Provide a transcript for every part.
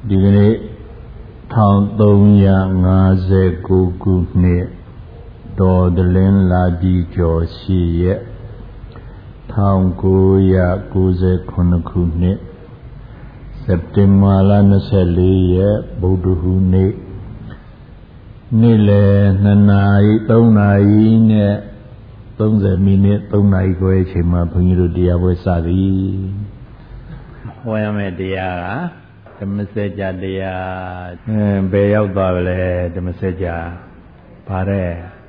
ဒီကနေ့1359ခုနှစ်တော်တလင်းလာပြီကျော်ရှိရက်1998ခုနှစ်စက်တင်ဘာလ24ရက်ဗုဒ္ဓဟူးနေ့နေ့လယ်2နာရီ3နာရီနဲ့30မိနစ်3နာရီခွဲအချိန်မှာဘုန်းကြီးတို့တရားပွဲစသည်ဟောရမယ့်တရားကဓမ္မစကြာတရားဘယ်ရောက်သွားပါလဲဓမ္မစကြာဗါတဲ့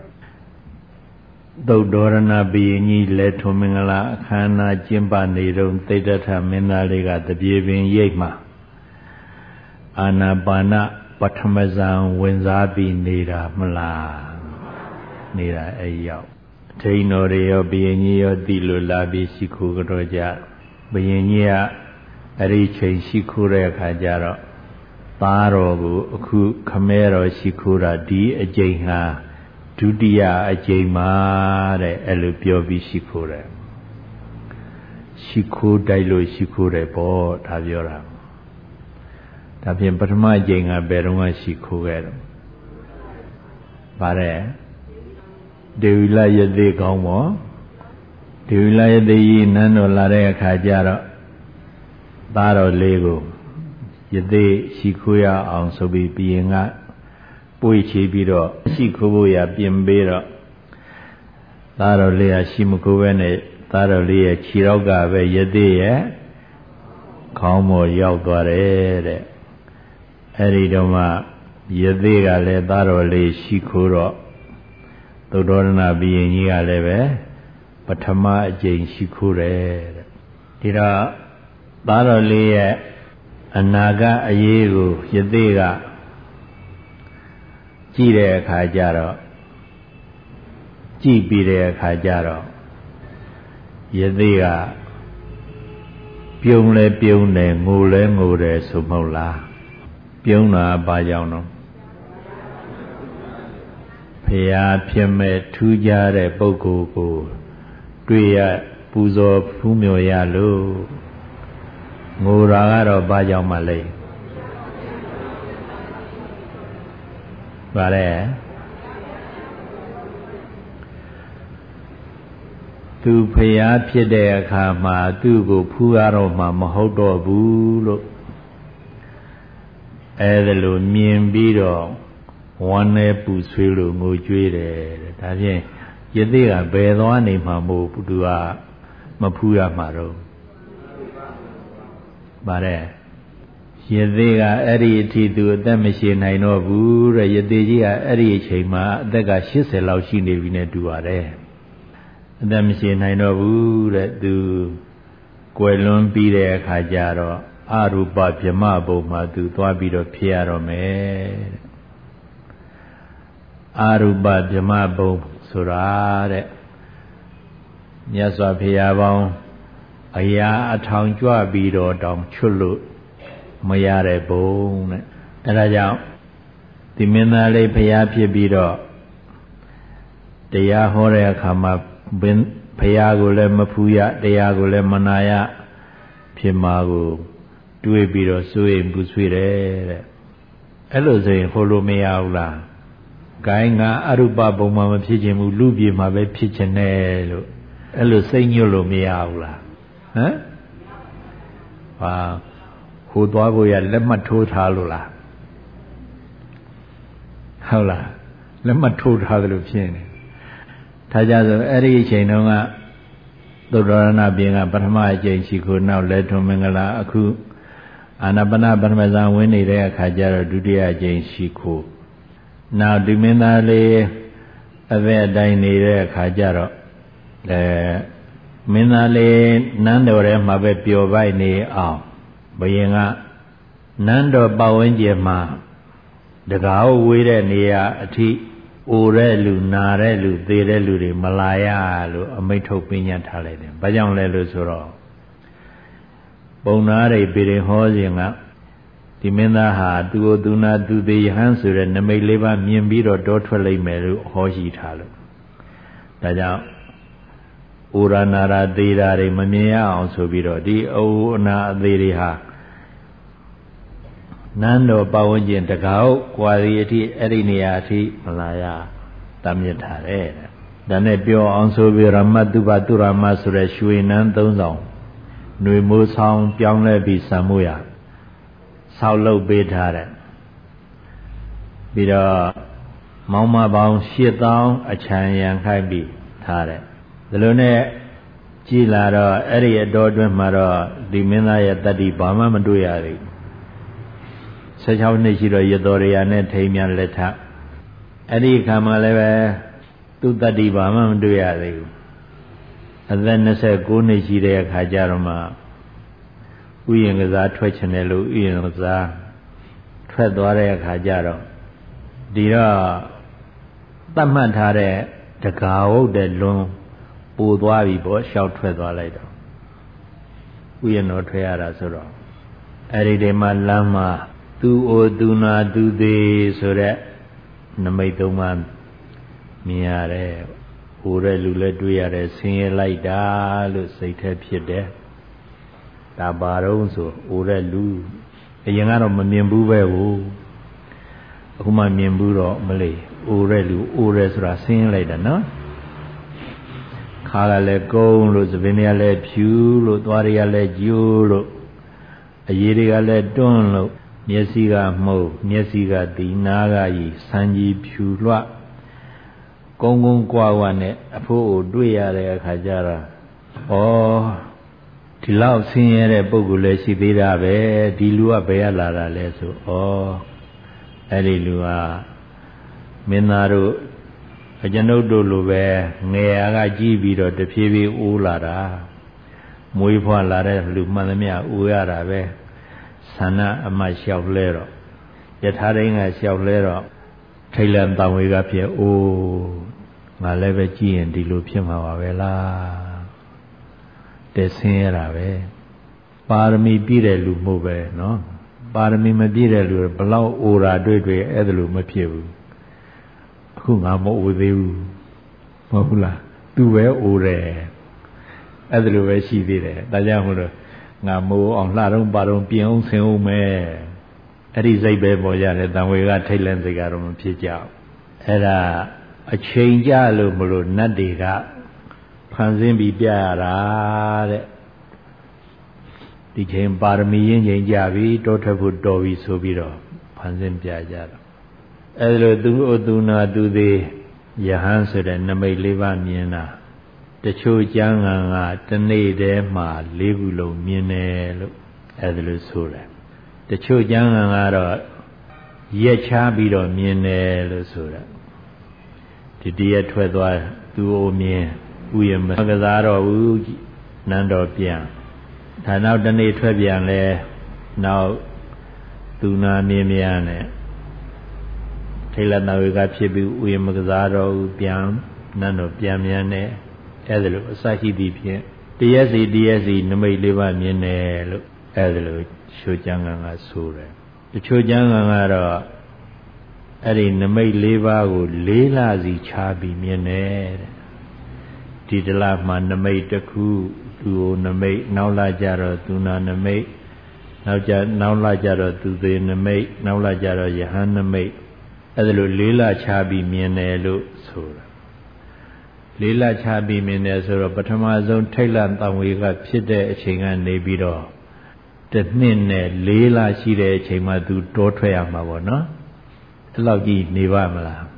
သုတ်တော်ရဏဘီရင်ကြီးလက်ထုံမင်္ဂလာအခမ်းအနားကျင်းပနေတုန်းသိတ္တထမင်းသားလေးကတပြေပင်ရိပ်မှာအာနာပါနပထမဇန်ဝင်စားပြီးနေတာမလားနေတာအဲ့ရောက်အထိန်တော်တွေရောဘီရင်ကြီးရောတိလို့လာပြီးရှိခိုးကြတော့ကြဘီရင်ကြီးကအဲ့ဒီချိန်ရှိခိုးတဲ့အခါကျတော့သားတော်ကိုအခုခမဲတော်ရှိခိုးတာဒီအကျိန်ဟာဒုတိယအကျိန်မှာတဲ့အဲ့လိုပြောပြီးရှိခိုးတယ်ရှိခိုးတိုက်လို့ရှိခိုးတယ်ပေါ့ဒါပြောတာဒါဖြင့်ပထမအကျိန်ကဘယ်တော့မှရှိခိုးခဲ့တယ်ဗါတဲ့ဒေဝီလယသိကောင်းပေါ့ဒေဝီလယသိကြီးနန်းတော်လာတဲ့အခါကျတော့သားတော်လေးကိုယသိရှိခိုးရအောင်ဆိုပြီးဘီရင်ကပွေချီပြီးတော့ရှိခိုးဖို့ရပြင်ပေးတော့သားတော်လေးကရှိမခိုးပဲနဲ့သားတော်လေးရဲ့ခြေထောက်ကပဲယသိရဲ့ခေါင်းပေါ်ရောက်သွားတယ်တဲ့အဲ့ဒီတော့မှယသိကလည်းသားတော်လေးရှိခိုးတော့သုတ္တရဏဘီရင်ကြီးကလည်းပဲပထမအကျိန်ရှိခိုးတယ်တဲ့ဒီတော့သားတော်လေးရဲ့အနာကအရေးကိုယသိကကြည့်တဲ့အခါကျတော့ကြည့်ပြီးတဲ့အခါကျတော့ယသိကပြုံးလဲပြုံးတယ်ငိုလဲငိုတယ်ဆိုမဟုတ်လားပြုံးတာဘာကြောင့်တော့ဖရာဖြစ်မဲ့ထူးခြားတဲ့ပုဂ္ဂိုလ်ကိုတွေ့ရပူဇော်ဖူးမြော်ရလို့ငိုတာကတော့ဘာကြောင့်မလဲဗါတဲ့သူဖျားဖြစ်တဲ့အခါမှာသူ့ကိုဖူးရတော့မှမဟုတ်တော့ဘူးလို့အဲ့ဒါလိုမြင်ပြီးတော့ဝမ်းနဲ့ပူဆွေးလို့ငိုကြွေးတယ်ဒါဖြင့်ယသိကဘယ်သွားနေမှာမို့သူကမဖူးရမှာတော့ဗါတဲ့ယသိကအဲ့ဒီအထိသူအသက်မရှိနိုင်တော့ဘူးတဲ့ယသိကြီးကအဲ့ဒီအချိန်မှာအသက်က80လောက်ရှိနေပြီနဲ့တူပါတယ်အသက်မရှိနိုင်တော့ဘူးတဲ့သူကွယ်လွန်ပြီးတဲ့အခါကျတော့အရူပဗြဟ္မဘုံမှာသူသွားပြီးတော့ဖြစ်ရတော့မယ်တဲ့အရူပဗြဟ္မဘုံဆိုတာတဲ့မြတ်စွာဘုရားပေါင်းအရာအထောင်ကြွပြီးတော့တောင်ချွတ်လို့မရတဲ့ဘုံတဲ့အဲဒါကြောင့်ဒီမင်းသားလေးဘုရားဖြစ်ပြီးတော့တရားဟောတဲ့အခါမှာဘုရားကိုလည်းမဖူးရတရားကိုလည်းမနာရဖြစ်မှာကိုတွေးပြီးတော့စိုးရိမ်ပူဆွေးတယ်တဲ့အဲ့လိုဆိုရင်ဟောလို့မရဘူးလားဂိုင်းကအရူပဘုံမှာမဖြစ်ခြင်းဘူးလူပြေမှာပဲဖြစ်ခြင်းနဲ့လို့အဲ့လိုစိတ်ညွတ်လို့မရဘူးလားဟမ်ဟာဟိုသွားဖို့ရလက်မှတ်ထိုးထားလို့လားဟုတ်လားလက်မှတ်ထိုးထားတယ်လို့ဖြစ်နေဒါကြဆိုအဲ့ဒီအချိန်တုန်းကသုတ္တရဏဘီရင်ကပထမအကျိန်ရှိခိုးနောက်လက်ထုံမင်္ဂလာအခုအာနာပါနပထမဇန်ဝင်နေတဲ့အခါကျတော့ဒုတိယအကျိန်ရှိခိုးနောက်ဒီမင်းသားလေးအသက်အတိုင်းနေတဲ့အခါကျတော့မင်းသားလေးနန်းတော်ထဲမှာပဲပျော်ပိုက်နေအောင်ဘုရင်ကနန်းတော်ပတ်ဝန်းကျင်မှာတကားဝေးတဲ့နေရာအထိအိုတဲ့လူနာတဲ့လူသေတဲ့လူတွေမလာရလို့အမိန့်ထုတ်ပညတ်ထားလိုက်တယ်။ဘာကြောင့်လဲလို့ဆိုတော့ပုံနာရိပ်ပြည်ဟောစဉ်ကဒီမင်းသားဟာသူ့ကိုသူနာသူသေးယဟန်ဆိုတဲ့နမိတ်လေးပါမြင်ပြီးတော့တောထွက်လိုက်မယ်လို့ဟောရှိထားလို့ဒါကြောင့်ဩရနာရာသေးတာတွေမမြင်ရအောင်ဆိုပြီးတော့ဒီအိုအနာအသေးတွေဟာ Nando Pawunjin Takao, Quality Erineati, Malaya, Tamyatare. Danepio Anso Ramatuba Turama Sure Shuinan Donzong. Nui Musong Pyongle Bi Samuya. Saulo Betare. Bida Mama Bang Shitong, a Chan Haibi, Tare. The Lune Gilaro, Eri Adodwe Maro, Dimina Tadi Bama Maduyari. Such how Nishiro Yadoriane Tamian Leta. Eri Kamaleve, Tutadi Bama Maduyari. And then I said, Gunishire Hajarama. Uyangaza Twichanelu, Uyangaza, Tredware Hajaro. Dira Tamatare, the cow, the loom, Budwabi, but shout Tredwalater. We are not Triara Soro. Eridema Lama, do or do not do this or that. Namatoman Miare, Ure Lula Duare, sing like that, look, say, Tepide. Tabaronso, Ure Lu, a young Adam Mimbu. Kuma Mimburo Malay, Urelu, Ures Racing later, no? Kala le go, Rosavinia le Pew, Dwaria le Juro, a Yeriga le Donlo, Niesiga Mo, Niesiga di Nagai, Sanji Pulua, Gongon Guawane, a poor Duya le Kajara. Oh, Tilau Singer Bogule Sidira be, Dilua Beala leso, oh. Elilua Minaru a Janodo Lube, Neaga Gibido, the Pivi Ulara, Muipo Lare, Lumanamia Uarabe, Sana a my shelf lero. Yet having a shelf lero, Taylor and Tawiga Pia, oh, Maleveji and Dilupima Vela, the Sierra, Parmi Bire Lumove, no? Parami Mabira, Below Ura Dudwe, Edlu Mapiu. Hungamo with you. Mohula, do well, Ure. Edlu, she did it. Dayamura, Namo on Larum Baron Pion Seome. Eddie Zabe Boyan, and we got Thailand the Garum Pija. Era a change, Alumuru, Nadiga, Panzim Biara. Became Parmi in Javi, daughter would Dovi Sobiro, Panzim Piajar. Elo do not do the Yahanser and Namay Leva Miena. The Cho Janga, the Nade Ma, Levulo, Mienelo, Edlu Sura. The Cho Janga, Yechabido, Mienelo Sura. The dear Twedwa, do o me, Uyam Magazaro, Nando Pian. Now the native Fabian now do not Mimiane. Taylor now we got Chibu, William Magazaro, Pian, none of Piamiane, Edelu, Sahi Dipian. DSE, Name Leva Miene, Edelu, Chojanga Sura. The Chojanga Eri Name Leva would Lela Zi Chabi Miene. Titla Man Name Taku. To Name, now Lajaro, to Naname, now Lajaro, to the Name, now Lajaro, Yahana mate, Elu Lila Chabi Mienelu Sura. Lila Chabi Minesura, but Amazon Thailand, and we got Pide Chingan Nebido. The Nine Lila Chide Chima do Dotreama, no? Elogi Nivamala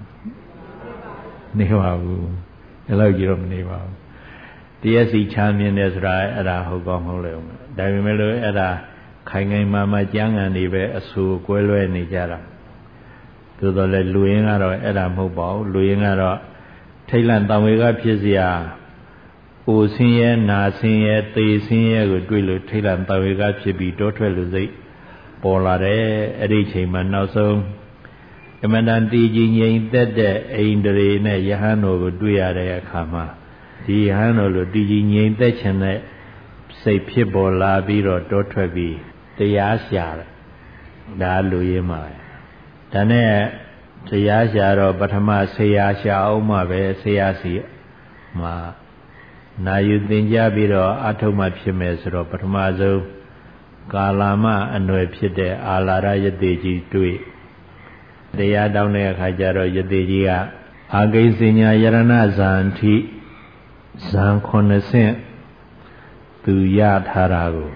Nivavu, Elogium Nivav. DSE champion is right at a Hogong. Davimelo at a Kangai Mama Jang and Eve, a Su Guelo and Nijara. To the Luingaro at a mobile, Luingaro, Thailand, Tamiga Pizia, Usinia, Nasinia, Tisinia, good will Thailand, Tamiga Chibi, Dotre Luzi, Polare, Edichim, also. Emananti Jing that the Aindre, Yahano, would do a Kama. He handled the Yin Dechane, say people la biro dotrebi, the Yashar, da Luyima. Dane, the Yasharo, Batama, say Yasha, Oma, Sayasi, Ma. Now you think Jabiro, Atoma Pimesro, Batamazo, ကာလာမအနွယ်ဖြစ်တဲ့အာလာရယတိကြီးတွေ့တရားတောင်းတဲ့အခါကျတော့ယတိကြီးကအာဂိစဉ္ညာယရဏဇံထိဇံ9ဆင့်သူရထားတာကို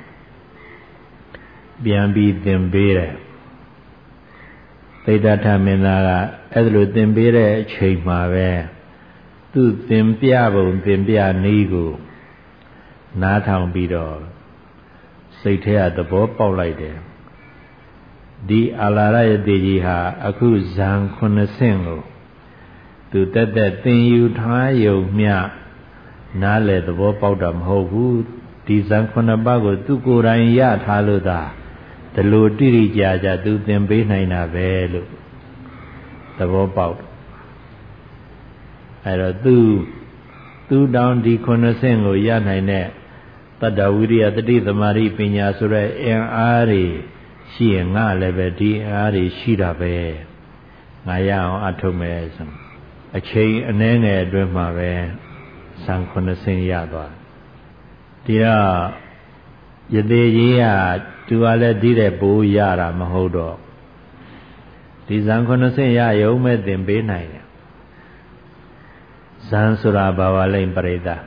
ပြန်ပြီးသင်ပေးတယ်သိဒ္ဓထမင်းသားကအဲ့လိုသင်ပေးတဲ့အချိန်မှာပဲသူသင်ပြပုံသင်ပြနည်းကိုနားထောင်ပြီးတော့စိတ်ထဲကသဘောပေါက်လိုက်တယ်ဒီအာလာရယတိကြီးဟာအခုဇံ9ဆင့်ကိုသူတက်တက်သင်ယူထားယုံမျှနားလေသဘောပေါက်တာမဟုတ်ဘူးဒီဇံ9ပါးကိုသူကိုယ်တိုင်ရထားလို့သာဒီလိုတိတိကျကျသူသင်ပေးနိုင်တာပဲလို့သဘောပေါက်အဲ့တော့သူတောင်ဒီ9ဆင့်ကိုရနိုင်တဲ့တတ္တဝိရိယတတိသမารိပညာဆိုတဲ့အင်အားတွေရှိရင်ငါလည်းပဲဒီအင်အားတွေရှိတာပဲငါရအောင်အထုတ်မယ်ဆိုအချိန်အနည်းငယ်အတွင်းမှာပဲဇံ9ဆင့်ရသွားဒီတော့ယတိကြီးကသူကလည်းဒီတဲ့ပိုးရတာမဟုတ်တော့ဒီဇံ9ဆင့်ရရုံမဲ့သင်ပေးနိုင်တယ်ဇံဆိုတာဘာဝလိမ့်ပရိသတ်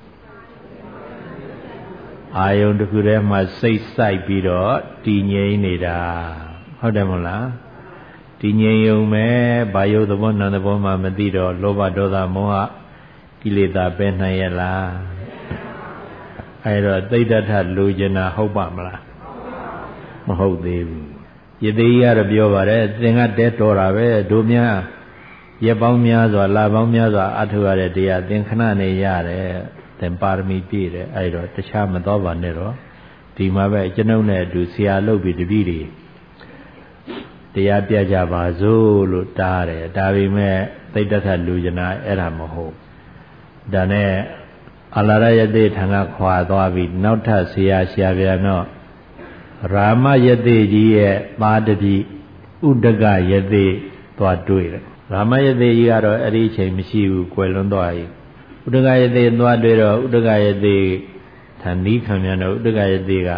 အာယုန်တစ်ခုထဲမှာစိတ်ဆိုင်ပြီးတော့တည်ငြိမ်နေတာဟုတ်တယ်မဟုတ်လားတည်ငြိမ်ရုံပဲဘာယုတ်သဘောနာသဘောမှမသိတော့လောဘဒေါသမောဟကိလေသာပဲနိုင်ရလားအဲ့တော့သိဒ္ဓထလိုချင်တာဟုတ်ပါမလားမဟုတ်သေးဘူးယတိကတော့ပြောပါတယ်သင်္ကတဲတော်တာပဲတို့များရက်ပေါင်းများစွာလပေါင်းများစွာအထုရတဲ့တရားသင်ခဏနေရတယ်သင်ပါရမီပြည့်တယ်အဲ့တော့တခြားမတော်ပါနဲ့တော့ဒီမှာပဲကျွန်ုပ်နဲ့အတူဆရာလုပ်ပြီးတပည့်တွေတရားပြကြပါစို့လို့တားတယ်ဒါပေမဲ့သိတ္တထလူကျနာအဲ့ဒါမဟုတ်ဒါနဲ့အလာရယတိထံကခွာသွားပြီးနောက်ထပ်ဆရာရှာပြန်တော့ရာမယတိကြီးရဲ့သားတပည့်ဥဒကယတိသွားတွေ့တယ်ရာမယတိကြီးကတော့အဲ့ဒီအချိန်မရှိဘူးကွယ်လွန်သွားပြီဥဒကယတိသွားတွေ့တော့ဥဒကယတိထံနီးခံပြန်တော့ဥဒကယတိက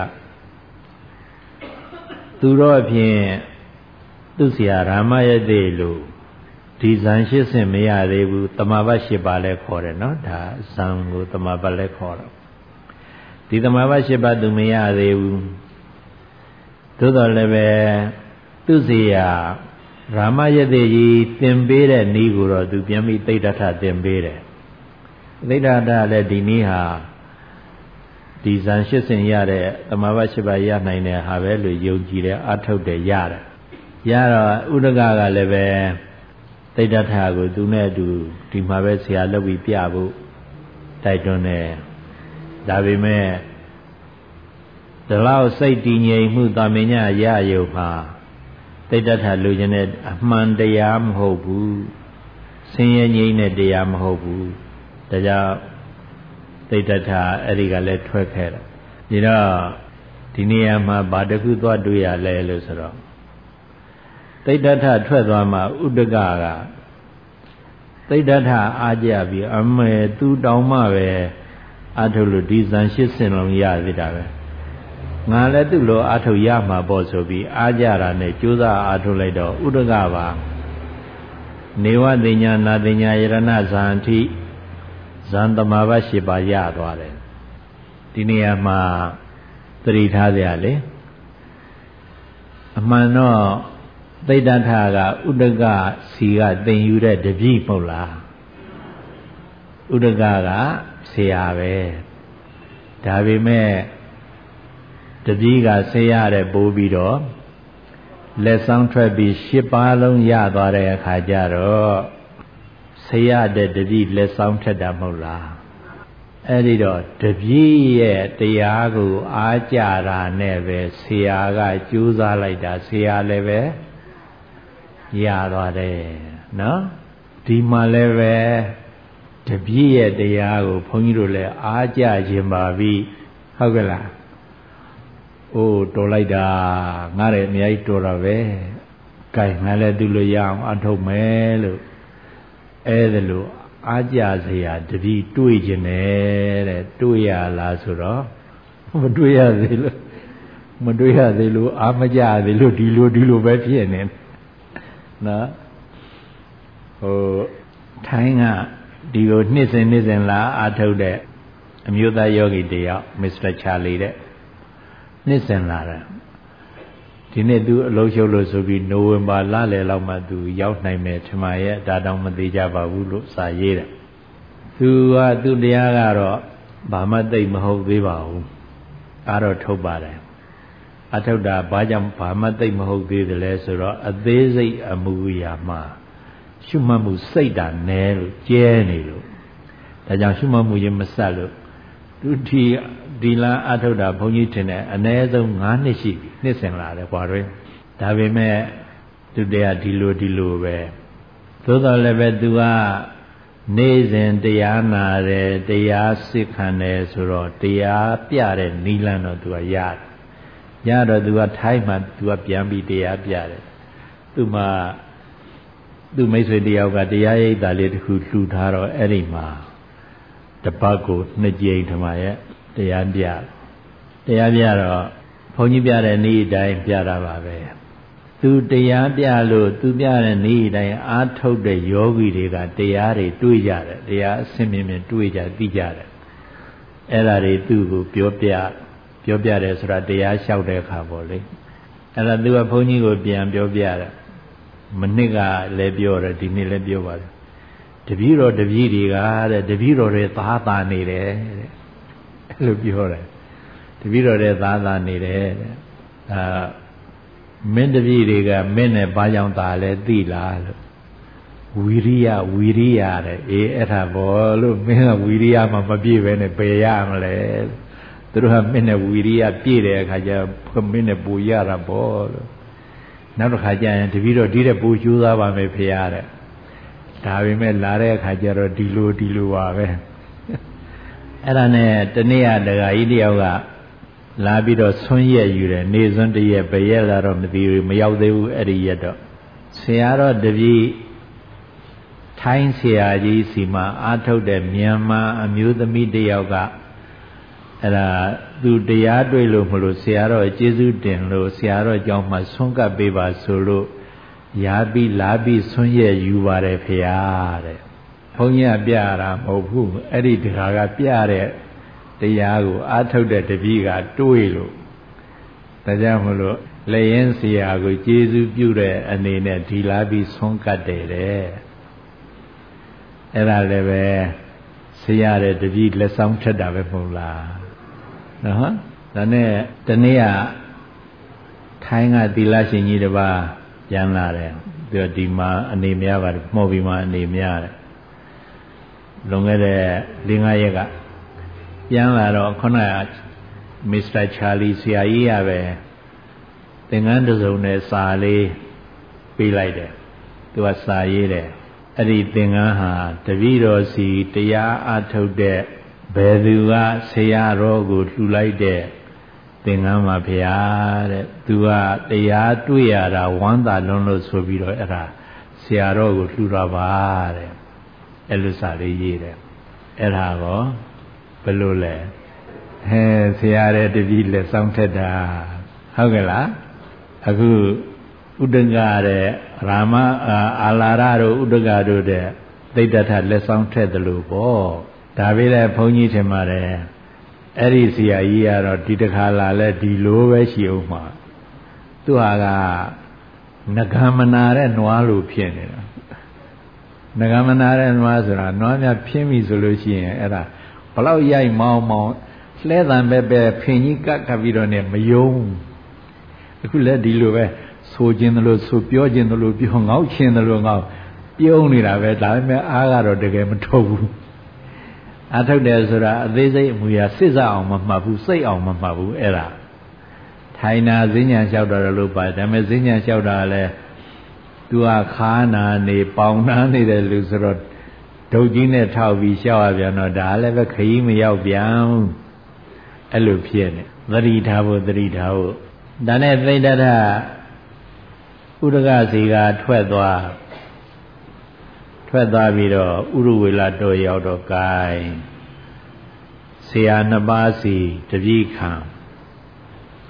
သူတော့ဖြင့်သူ့ဆရာရာမယတိလို့ဒီဇံ8ဆင့်မရသေးဘူးတမာပတ်8ပါးလဲခေါ်တယ်နော်ဒါဇံကိုတမာပတ်လဲခေါ်တော့ဒီတမာပတ်8ပါးသူမရသေးဘူးသို့တော်လည်းပဲသူ့ဆရာရာမယတိကြီးသင်ပေးတဲ့နည်းကိုတော့သူပြန်ပြီးသိဒ္ဓထသင်ပေးတယ်သိဒ္ဓထလည်းဒီနည်းဟာဒီဇံ8ဆင့်ရတဲ့တမာပတ်8ပါးရနိုင်တဲ့ဟာပဲလို့ယုံကြည်တယ်အထုတ်တယ်ရတယ်ရတော့ဥဒကကလည်းပဲသိဒ္ဓထကိုသူနဲ့အတူဒီမှာပဲဆရာလုပ်ပြီးပြဖို့တိုက်တွန်းတယ်ဒါပေမဲ့ဒီလောက်စိတ်တည်ငြိမ်မှုတာမညရရုံမှာသိဒ္ဓထလူကျင်တဲ့အမှန်တရားမဟုတ်ဘူးဆင်းရဲငြိမ်းတဲ့တရားမဟုတ်ဘူးဒါကြောင့်သိဒ္ဓထအဲ့ဒီကလည်းထွက်ခဲ့တယ်ဒီတော့ဒီနေရာမှာဘာတစ်ခုသွားတွေ့ရလဲလို့ဆိုတော့သိဒ္ဓထထွက်သွားမှဥဒကကသိဒ္ဓထအားကြပြီးအမေသူတောင်းမှပဲအထုလို့ဒီဇံ8ဆင့်လုံးရသေးတာပဲငါလည်းသူ့လိုအထုရမှာပေါ့ဆိုပြီးအားကြတာနဲ့ကြိုးစားအထုလိုက်တော့ဥဒကပါနေဝတိညာနာတိညာယရဏဇံအထိဇံတမာပတ်8ပါးရသွားတယ်ဒီနေရာမှာသတိထားကြလေအမှန်တော့သိဒ္ဓထကဥဒကစီကသင်ယူတဲ့တပည့်မဟုတ်လားဥဒကကဆရာပဲဒါပေမဲ့တပည့်ကဆရာတဲ့ပိုးပြီးတော့လက်ဆောင်ထွက်ပြီး10ပါးလုံးရသွားတဲ့အခါကျတော့ဆရာတဲ့တပည့်လက်ဆောင်ထက်တာမဟုတ်လားအဲ့ဒီတော့တပည့်ရဲ့တရားကိုအားကြတာနဲ့ပဲဆရာကကြိုးစားလိုက်တာဆရာလည်းပဲရသွားတယ်နော်ဒီမှာလည်းပဲတပည့်ရဲ့တရားကိုဘုန်းကြီးတို့လည်းအားကြခြင်းပါပြီဟုတ်ကဲ့လားအိုးတော်လိုက်တာငါလည်းအများကြီးတော်တာပဲကဲငါလည်းသူလိုရအောင်အထုတ်မယ်လို့အဲ့ဒါလို့အားကြစရာတပည့်တွေးခြင်းနဲ့တဲ့တွေးရလားဆိုတော့မတွေးရသေးလို့မတွေ့ရသေးလို့အာမကြသေးလို့ဒီလိုပဲဖြစ်နေနော်ဟိုထိုင်းကဒီကိုနှစ်စဉ်လာအားထုတ်တဲ့အမျိုးသားယောဂီတယောက်မစ္စတာချာလီတဲ့နှစ်စဉ်လာတယ်ဒီနေ့သူအလုံးရှုပ်လို့ဆိုပြီးနိုဝင်ဘာလလယ်လောက်မှသူရောက်နိုင်မယ်ထင်ပါရဲ့ဒါတောင်မသေးကြပါဘူးလို့စာရေးတယ်သူတရားကတော့ဘာမှသိမဟုတ်သေးပါဘူးအားတော့ထုတ်ပါတယ်အထုတ်တာဘာကြောင့်ဘာမှသိမဟုတ်သေးတယ်လဲဆိုတော့အသေးစိတ်အမှုအရာမှာရှုမှတ်မှုစိတ်တာနဲလို့ကျဲနေလို့ဒါကြောင့်ရှုမှတ်မှုရင်မဆက်လို့သူဒီလားအထုတ်တာဘုန်းကြီးထင်တယ်အနည်းဆုံး9နှစ်ရှိပြီနှစ်စဉ်လာတယ်ကွာတွင်ဒါပေမဲ့သူတရားဒီလိုပဲသို့တော်လည်းပဲသူကနေ့စဉ်တရားနာတယ်တရားစစ်ခံတယ်ဆိုတော့တရားပြတဲ့နိလန်းတော့သူကရတော့သူကထိုင်းမှာသူကပြန်ပြီးတရားပြတယ်သူမိတ်ဆွေတယောက်ကတရားရိပ်သာလေးတစ်ခုလှူထားတော့အဲ့ဒီမှာတပတ်ကို2ကြိမ်ထမရဲ့တရားပြတော့ဘုန်းကြီးပြတဲ့နေ့တိုင်းပြတာပါပဲသူတရားပြလို့သူပြတဲ့နေ့တိုင်းအားထုတ်တဲ့ယောဂီတွေကတရားတွေတွေးကြတယ်တရားအစင်မြင်တွေးကြသိကြတယ်အဲ့ဒါတွေသူ့ကိုပြောပြတယ်ဆိုတာတရားလျှောက်တဲ့အခါပေါ့လေအဲ့ဒါသူကဘုန်းကြီးကိုပြန်ပြောပြတယ်မနှစ်ကလည်းပြောတယ်ဒီနေ့လည်းပြောပါတယ်တပည့်တော်တပည့်တွေကတဲ့တပည့်တော်တွေသာနေတယ်တဲ့အဲ့လိုပြောတယ်တပည့်တော်တွေသာနေတယ်တဲ့မင်းတပည့်တွေကမင်းနဲ့ဘာကြောင့်သာလဲသိလားလို့ဝီရိယတဲ့အေးအဲ့ဒါဘောလို့မင်းကဝီရိယမှမပြည့်ပဲနဲ့ပယ်ရမလဲသူတို့ကမင်းနဲ့ဝီရိယပြည့်တဲ့အခါကျမင်းနဲ့ပူရတာဘောလို့နောက်တစ်ခါကျရင်တပည့်တော်ဒီတဲ့ပူကျိုးသားပါမယ်ဖေရတဲ့ဒါပေမဲ့လာတဲ့အခါကျတော့ဒီလိုပါပဲအဲ့ဒါနဲ့တနေ့ဒကာကြီးတယောက်ကလာပြီးတော့ဆွမ်းရက်ယူတယ်နေစွန်းတရက်ဘယ်ရက်လာတော့မသိဘူးမရောက်သေးဘူးအဲ့ဒီရက်တော့ဆရာတော်တပည့်ထိုင်းဆရာကြီးစီမှာအားထုတ်တဲ့မြန်မာအမျိုးသမီးတယောက်ကအဲ့ဒါသူတရားတွေ့လို့မလို့ဆရာတော်ကျေးဇူးတင်လို့ဆရာတော်ကြောင့်မှဆွမ်းကပ်ပေးပါဆိုလို့ရာပြီးလာပြီးဆွမ်းရက်ယူပါတယ်ဖေဟာတဲ့ဘုန်းကြီးကပြတာမဟုတ်ဘူးအဲ့ဒီတခါကပြတဲ့တရားကိုအားထုတ်တဲ့တပည့်ကတွေးလို့ဒါကြောင့်မလို့လက်ရင်ဆရာကိုကျေးဇူးပြုတဲ့အနေနဲ့ဒီလာပြီးဆွမ်းကပ်တယ်တဲ့အဲ့ဒါလည်းပဲဆရာတဲ့တပည့်လက်ဆောင်ထက်တာပဲမဟုတ်လားနော်ဒါနဲ့တနေ့ကထိုင်းကသီလရှင်ကြီးတစ်ပါးပြန်လာတယ်သူဒီမှာအနေများပါတယ်မှော်ပြီးမှအနေများတယ်လွန်ခဲ့တဲ့4-5ရက်ကပြန်လာတော့ခုနကမစ္စတာချာလီဆရာကြီးရပဲသင်္ကန်းတစ်စုံနဲ့စာလေးပေးလိုက်တယ်သူကစာရေးတယ်အဲ့ဒီသင်္ကန်းဟာတပည့်တော်စီတရားအားထုတ်တဲ့ဘယ်သူကဆရာတော်ကိုလှူလိုက်တဲ့သင်္ကန်းပါဗျာတဲ့သူကတရားတွေ့ရတာဝမ်းသာလွန်းလို့ဆိုပြီးတော့အဲ့ဒါဆရာတော်ကိုလှူတာပါတဲ့အဲ့လိုစာလေးရေးတယ်အဲ့ဒါကောဘယ်လိုလဲဆရာတဲ့တပည့်လက်ဆောင်ထက်တာဟုတ်ကဲ့လားအခုဥဒ္ဒကတဲ့ရာမအာလာရတို့ဥဒ္ဒကတို့တဲ့သိတ္တထလက်ဆောင်ထက်တယ်လို့ပေါ့ဒါပေမဲ့ဘုန်းကြီးထင်ပါတယ်အဲ့ဒီဆရာကြီးကတော့ဒီတခါလာလဲဒီလိုပဲရှိအောင်မှာသူဟာကငကမနာတဲ့နွားလိုဖြစ်နေတာငကမနာတဲ့နွားဆိုတာနွားများဖြင်းပြီဆိုလို့ရှိရင်အဲ့ဒါဘလောက်ရိုက်မောင်းလှဲတံပဲဖင်ကြီးကပ်ပြီးတော့ねမယုံအခုလဲဒီလိုပဲဆိုခြင်းသလိုဆိုပြောခြင်းသလိုပြောငေါ့ခြင်းသလိုငေါ့ပြုံးနေတာပဲဒါပေမဲ့အားကတော့တကယ်မထုတ်ဘူးအထုတ်တယ်ဆိုတာအသေးစိတ်အမူအရာစစ်စအောင်မမှတ်ဘူးစိတ်အောင်မမှတ်ဘူးအဲ့ဒါထိုင်နာဈဉ္ညာလျှောက်တာလို့ပါဒါပေမဲ့ဈဉ္ညာလျှောက်တာလဲသူကခါနာနေပေါင်နာနေတဲ့လူဆိုတော့ဒုတ်ကြီးနဲ့ထောက်ပြီးလျှောက်ရပြန်တော့ဒါလည်းပဲခရီးမရောက်ပြန်အဲ့လိုဖြစ်နေသတိထားဖို့ဒါနဲ့သိတ္တထဥဒကစီကထွက်သွားပြီးတော့ဥရဝေလတော်ရောက်တော့ gain ဆရာနှစ်ပါးစီတပည့်ခံ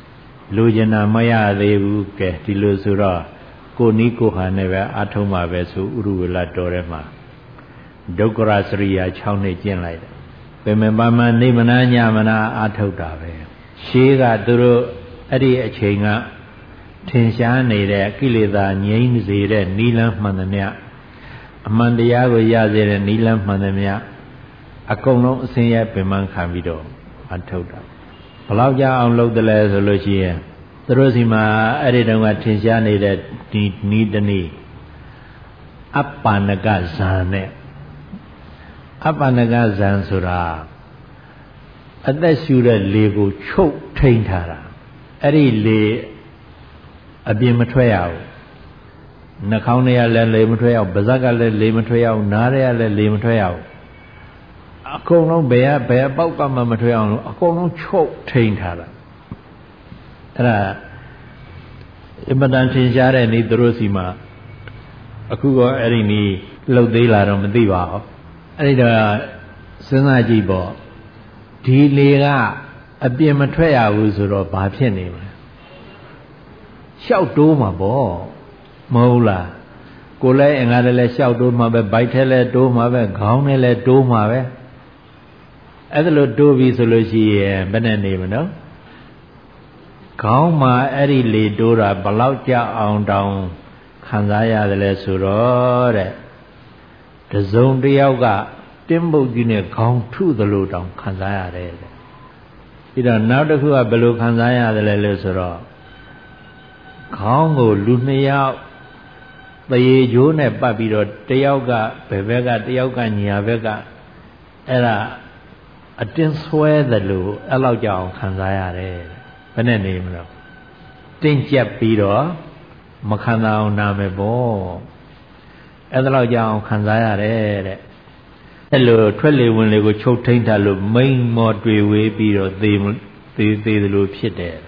လူကျင်နာမရသေးဘူးကဲဒီလိုဆိုတော့ကိုနီးကိုဟန်နဲ့ပဲအထုံးမှာပဲဆိုဥရဝေလတော်ထဲမှာဒုက္ခရစရိယာ6နှစ်ကျင့်လိုက်တယ်ပင်မပါမနေမနာညမနာအထုတ်တာပဲရှေးကသူတို့အဲ့ဒီအချိန်ကထင်ရှားနေတဲ့ကိလေသာငြိမ်းစေတဲ့နိလန်းမှန်သမျှအမှန်တရားကိုရစေတဲ့နိလန်းမှန်သမျှအကုန်လုံးအစင်းရဲပင်ပန်းခံပြီးတော့အထုတ်တာဘလောက်ကြအောင်လုပ်တယ်လဲဆိုလို့ရှိရင်သူတို့စီမှာအဲ့ဒီတုန်းကထင်ရှားနေတဲ့ဒီနီးတနည်းအပ္ပန္နကဇံနဲ့အပ္ပန္နကဇံဆိုတာအသက်ရှူတဲ့လေကိုချုပ်ထိန်ထားတာအဲ့ဒီလေအပြင်မထွက်ရဘူးနှာခေါင်းထဲကလည်းလေမထွက်ရဘူးပါးစပ်ကလည်းလေမထွက်ရဘူးနားထဲကလည်းလေမထွက်ရဘူးအကုန်လုံးဘယ်ပေါက်ကမှမထွက်အောင်လို့အကုန်လုံးချုပ်ထိန်ထားတာအဲ့ဒါအမတန်ထင်ရှားတဲ့နေ့သူတို့စီမှာအခုကအဲ့ဒီနေ့လှုပ်သေးလာတော့မသိပါဘူးအဲ့ဒီတော့စဉ်းစားကြည့်ပေါ့ဒီလေကအပြင်မထွက်ရဘူးဆိုတော့ဘာဖြစ်နေမလဲရှောက်တိုးမှာပေါ့မဟုတ်လားကိုယ်လည်းအင်္ဂါလည်းရှောက်တိုးမှာပဲဗိုက်ထဲလည်းတိုးမှာပဲခေါင်းထဲလည်းတိုးမှာပဲအဲ့ဒါလို့တိုးပြီဆိုလို့ရှိရင်ဘယ်နဲ့နေမလို့ခေါင်းမှာအဲ့ဒီလေတိုးတာဘလောက်ကြအောင်တောင်ခံစားရတယ်လဲဆိုတော့တဲ့တစုံတစ်ယောက်ကတင်းပုတ်ကြီးနဲ့ခေါင်းထုသလိုတောင်ခံစားရတယ်တဲ့ပြီးတော့နောက်တစ်ခုကဘယ်လိုခံစားရတယ်လဲလို့ဆိုတော့ခေါင်းကိုလူ2ယောက်တရေကျိုးနဲ့ပတ်ပြီးတော့တစ်ယောက်ကဘယ်ဘက်ကတစ်ယောက်ကညာဘက်ကအဲ့ဒါအတင်းဆွဲသလိုအဲ့လောက်ကြအောင်ခံစားရတယ်ဘယ်နဲ့နေမလို့တင်းကျပ်ပြီးတော့မခံစားအောင်နာမယ်ပေါ့အဲ့ဒါလောက်ကြအောင်ခံစားရတယ်တဲ့အဲ့လိုထွက်လေဝင်လေကိုချုပ်ထိန်ထားလို့မိန်မော်တွေ့ဝေးပြီးတော့သေးသလိုဖြစ်တယ်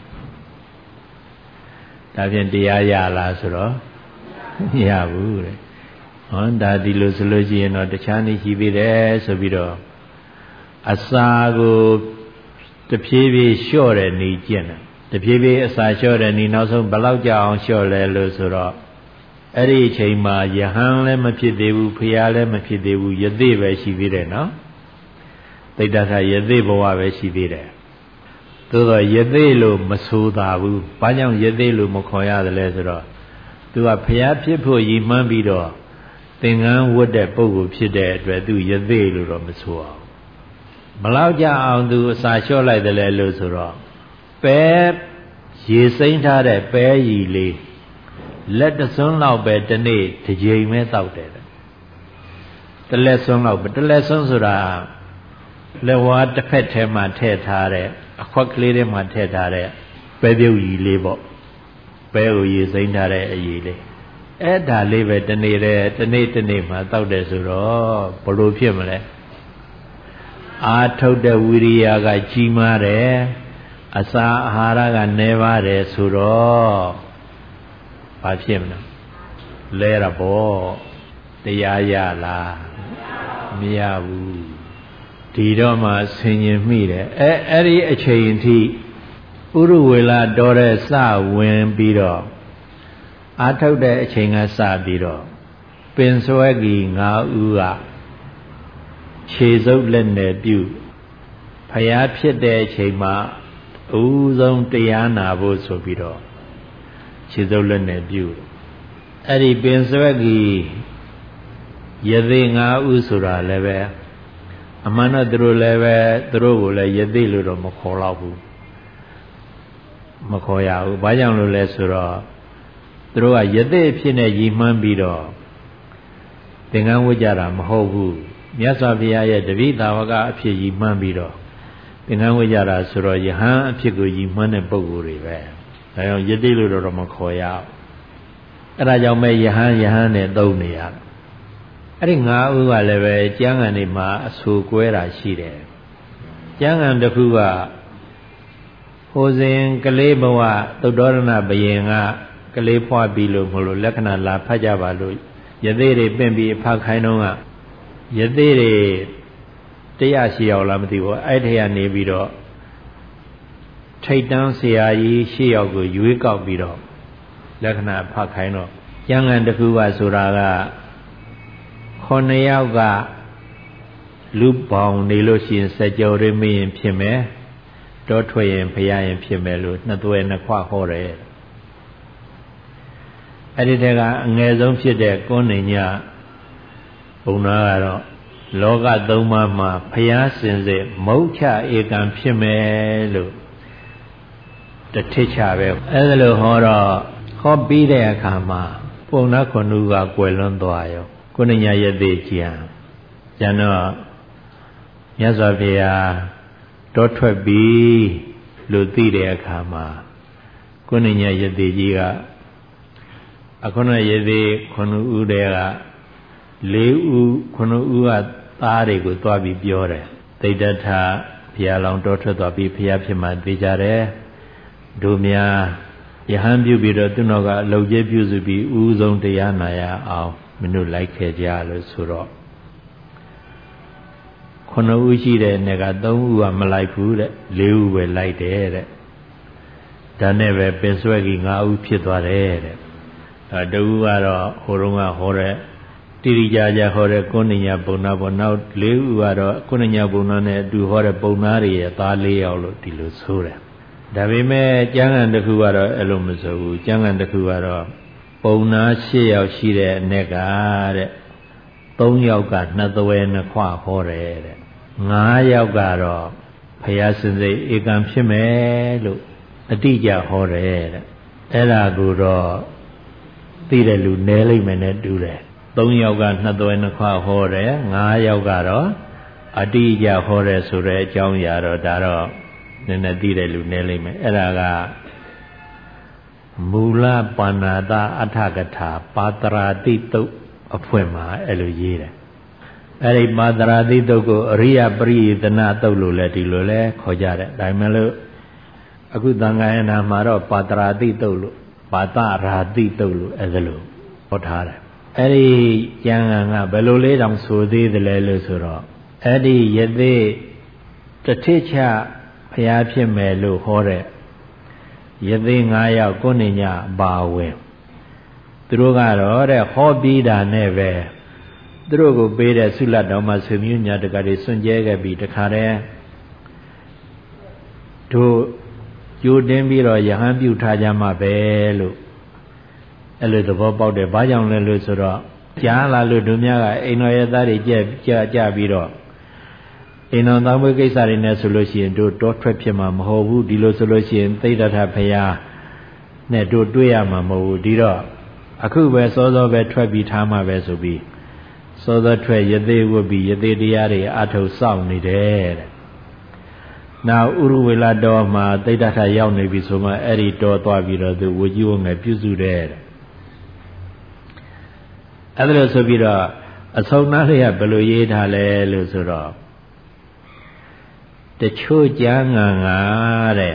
ဒါဖြင့်တရားရလားဆိုတော့မရဘူးတဲ့ဟောဒါဒီလိုဆိုလို့ရှိရင်တော့တခြားနည်းရှိသေးတယ်ဆိုပြီးတော့အစာကိုတဖြည်းဖြည်းလျှော့တဲ့နည်းကျင့်တယ်တဖြည်းဖြည်းအစာလျှော့တဲ့နည်းနောက်ဆုံးဘယ်လောက်ကြအောင်လျှော့လဲလို့ဆိုတော့အဲ့ဒီအချိန်မှာယဟန်လည်းမဖြစ်သေးဘူးဖရာလည်းမဖြစ်သေးဘူးယသိပဲရှိသေးတယ်နော်သိတ္တထယသိဘဝပဲရှိသေးတယ်သို့တော့ယသိလို့မဆိုတာဘူးဘာကြောင့်ယသိလို့မခေါ်ရတယ်လဲဆိုတော့သူကဖရာဖြစ်ဖို့ရည်မှန်းပြီးတော့သင်္ကန်းဝတ်တဲ့ပုဂ္ဂိုလ်ဖြစ်တဲ့အတွက်သူယသိလို့တော့မဆိုအောင်ဘလောက်ကြအောင်သူအစာလျှော့လိုက်တယ်လဲလို့ဆိုတော့ပဲရေစိမ့်ထားတဲ့ပဲရည်လေးလက်တစွန်းလောက်ပဲဒီနေ့တစ်ကြိမ်ပဲတောက်တယ်တလက်စွန်းလောက်ပဲတလက်စွန်းဆိုတာလက်ဝါးတစ်ဖက်ထဲမှာထည့်ထားတဲ့အခွက်ကလေးထဲမှာထည့်ထားတဲ့ပဲပြုတ်ရည်လေးပေါ့ပဲကိုရေစိမ့်ထားတဲ့အရည်လေးအဲ့ဒါလေးပဲဒီနေ့တနေ့မှာတောက်တယ်ဆိုတော့ဘလို့ဖြစ်မလဲအာထုတ်တဲ့ဝိရိယကကြီးမားတယ်အစာအာဟာရကနည်းပါတယ်ဆိုတော့ဘာဖြစ်မလဲလဲရပေါ့တရားရလားမရဘူးဒီတော့မှဆင်ញင်မိတယ်အဲ့ဒီအချိန်ထိဥရဝေလတော်တဲ့စဝင်ပြီးတော့အာထုတ်တဲ့အချိန်ကစပြီးတော့ပင်စွဲကြီး9ဦးကခြေစုပ်လက်နယ်ပြုဖျားဖြစ်တဲ့အချိန်မှာအဦးဆုံးတရားနာဖို့ဆိုပြီးတော့ခြေစုပ်လက်နယ်ပြုအဲ့ဒီပင်စွဲကြီးယသိ9ဦးဆိုတာလည်းပဲအမှန်တော့သူတို့လည်းပဲသူတို့ကိုလည်းယသိလို့တော့မခေါ်တော့ဘူးမခေါ်ရဘူးဘာကြောင့်လို့လဲဆိုတော့သူတို့ကယသိဖြစ်နေရည်မှန်းပြီးတော့သင်္ကန်းဝတ်ကြတာမဟုတ်ဘူးမြတ်စွာဘုရားရဲ့တပည့်သာဝကအဖြစ်ရည်မှန်းပြီးတော့သင်္ကန်းဝတ်ကြတာဆိုတော့ယဟန်အဖြစ်ကိုရည်မှန်းတဲ့ပုဂ္ဂိုလ်တွေပဲဒါကြောင့်ယသိလို့တော့မခေါ်ရဘူးအဲ့ဒါကြောင့်ပဲယဟန်နဲ့သုံးနေရအဲ့ဒီ9ဦးကလည်းပဲကျမ်းဂန်တွေမှာအဆူကွဲတာရှိတယ်ကျမ်းဂန်တစ်ခုကဟိုစဉ်ကလေးဘဝသုတ္တရဏဘယင်ကကလေးဖွားပြီးလို့မလို့လက္ခဏာလာဖတ်ကြပါလို့ယသိတွေပင့်ပြီးဖတ်ခိုင်းတော့ကယသိတွေ100ရှိအောင်လားမသိဘူးအဲ့ထက်ကနေပြီးတော့ထထိတ်တန်းဆရာကြီးရှေ့ရောက်ကိုရွေးကောက်ပြီးတော့လက္ခဏာဖတ်ခိုင်းတော့ကျမ်းဂန်တစ်ခုကဆိုတာက9ယောက်ကလူပေါင်းနေလို့ရှိရင်စကြဝဠာမင်းရင်ဖြစ်မယ်တောထွက်ရင်ဘုရားရင်ဖြစ်မယ်လို့နှစ်သွဲနှစ်ခွဟောတယ်အဲ့ဒီတည်းကအငယ်ဆုံးဖြစ်တဲ့ကိုနေညဘုံနာကတော့လောကသုံးပါးမှာဘုရားစင်စစ်မုတ်ချဧကံဖြစ်မယ်လို့တထိချပဲအဲ့ဒါလို့ဟောတော့ဟောပြီးတဲ့အခါမှာပုံနာခွန်လူကကွယ်လွန်သွားရောကိုနေညရသေးကြံတော့မြတ်စွာဘုရားတောထွက်ပြီလို့သိတဲ့အခါမှာကိုနေညရသေးကြီးကအခုနရသေးခွန်ဦးတဲ့က4ဦးခွန်ဦးကသားတွေကိုသွားပြီးပြောတယ်သိတ္တထဘုရားလောင်တောထွက်သွားပြီးဘုရားဖြစ်မှသိကြတယ်တို့များယဟန်ပြုပြီးတော့သူတော်ကအလုပ်ကျပြုစုပြီးဥဆုံးတရားနာရအောင်မင်းတို့လိုက်ခဲ့ကြလို့ဆိုတော့9ဦးရှိတဲ့နေက3ဦးကမလိုက်ဘူးတဲ့4ဦးပဲလိုက်တယ်တဲ့ဒါနဲ့ပဲပင်ဆွဲကြီး5ဦးဖြစ်သွားတယ်တဲ့တူကတော့ဟိုတုန်းကဟောတဲ့တိရိကြကြဟောတဲ့ကိုဏညပုံနာပေါ့နောက်4ဦးကတော့ကိုဏညပုံနာနဲ့အတူဟောတဲ့ပုံနာတွေရဲ့သား4ယောက်လို့ဒီလိုဆိုတယ်ဒါပေမဲ့ကျမ်းဂန်တစ်ခုကတော့အဲ့လိုမဆိုဘူးကျမ်းဂန်တစ်ခုကတော့ပုံနာ8ယောက်ရှိတဲ့အ내ကတဲ့3ယောက်ကနှစ်သွဲနှစ်ခွဟောတယ်တဲ့5ယောက်ကတော့ဘုရားစင်စိတ်ဧကံဖြစ်မယ်လို့အတိအကျဟောတယ်တဲ့အဲ့ဒါကိုတော့သိတဲ့လူနည်းလိမ့်မယ်နဲ့တူတယ်3ယောက်ကနှစ်သွဲနှစ်ခွဟောတယ်5ယောက်ကတော့အတိအကျဟောတယ်ဆိုတဲ့အကြောင်းအရာတော့ဒါတော့နည်းနည်းသိတဲ့လူနည်းလိမ့်မယ်အဲ့ဒါကမူလပါဏာတအဋ္ဌကထာပါတရာတိတုတ်အဖွင့်မှာအဲ့လိုရေးတယ်အဲ့ဒီပါတရာတိတုတ်ကိုအရိယပရိယေတနာတုတ်လို့လည်းဒီလိုလဲခေါ်ကြတယ်ဒါပေမဲ့လို့အခုသံဃာယနာမှာတော့ပါတရာတိတုတ်လို့ပါတရာတိတုတ်လို့အဲ့ဒါလို့ဟောထားတယ်အဲ့ဒီကျမ်းဂန်ကဘယ်လိုလေးတောင်ဆိုသေးတယ်လဲလို့ဆိုတော့အဲ့ဒီယသိတထိချဘုရားဖြစ်မယ်လို့ဟောတဲ့ယသိ9ယောက်ကိုနေညအပါဝင်သူတို့ကတော့တဲ့ဟောပြီးတာနဲ့ပဲသူတို့ကိုပေးတဲ့ဆုလတ်တော်မှာဆွေမျိုးညာတကတွေစွန့်ကြဲခဲ့ပြီးတခါတည်းတို့ကြိုတင်ပြီးတော့ယဟန်ပြုထားကြမှာပဲလို့အဲ့လိုသဘောပေါက်တယ်ဘာကြောင့်လဲလို့ဆိုတော့ကြားလာလို့တို့များကအိမ်တော်ရဲ့သားတွေကြပြီးတော့အိမ်တော်သားမွေးကိစ္စတွေနဲ့ဆိုလို့ရှိရင်တို့တောထွက်ဖြစ်မှာမဟုတ်ဘူးဒီလိုဆိုလို့ရှိရင်သိတ္တထဘုရားနဲ့တို့တွေ့ရမှာမဟုတ်ဘူးဒီတော့အခုပဲစောစောပဲထွက်ပြီးထားမှာပဲဆိုပြီးစောစောထွက်ယသိဝတ်ပြီးယသိတရားတွေအထုတ်စောင့်နေတယ်တဲ့နောက်ဥရဝေလတော်မှာသိတ္တထရောက်နေပြီဆိုမှအဲ့ဒီတော်သွားပြီးတော့သူဝကြီးဝငယ်ပြုစုတယ်တဲ့အဲ့ဒါလို့ဆိုပြီးတော့အဆုံးနားလေးကဘယ်လိုရေးထားလဲလို့ဆိုတော့တချို့ကျမ်းဂန်ကတဲ့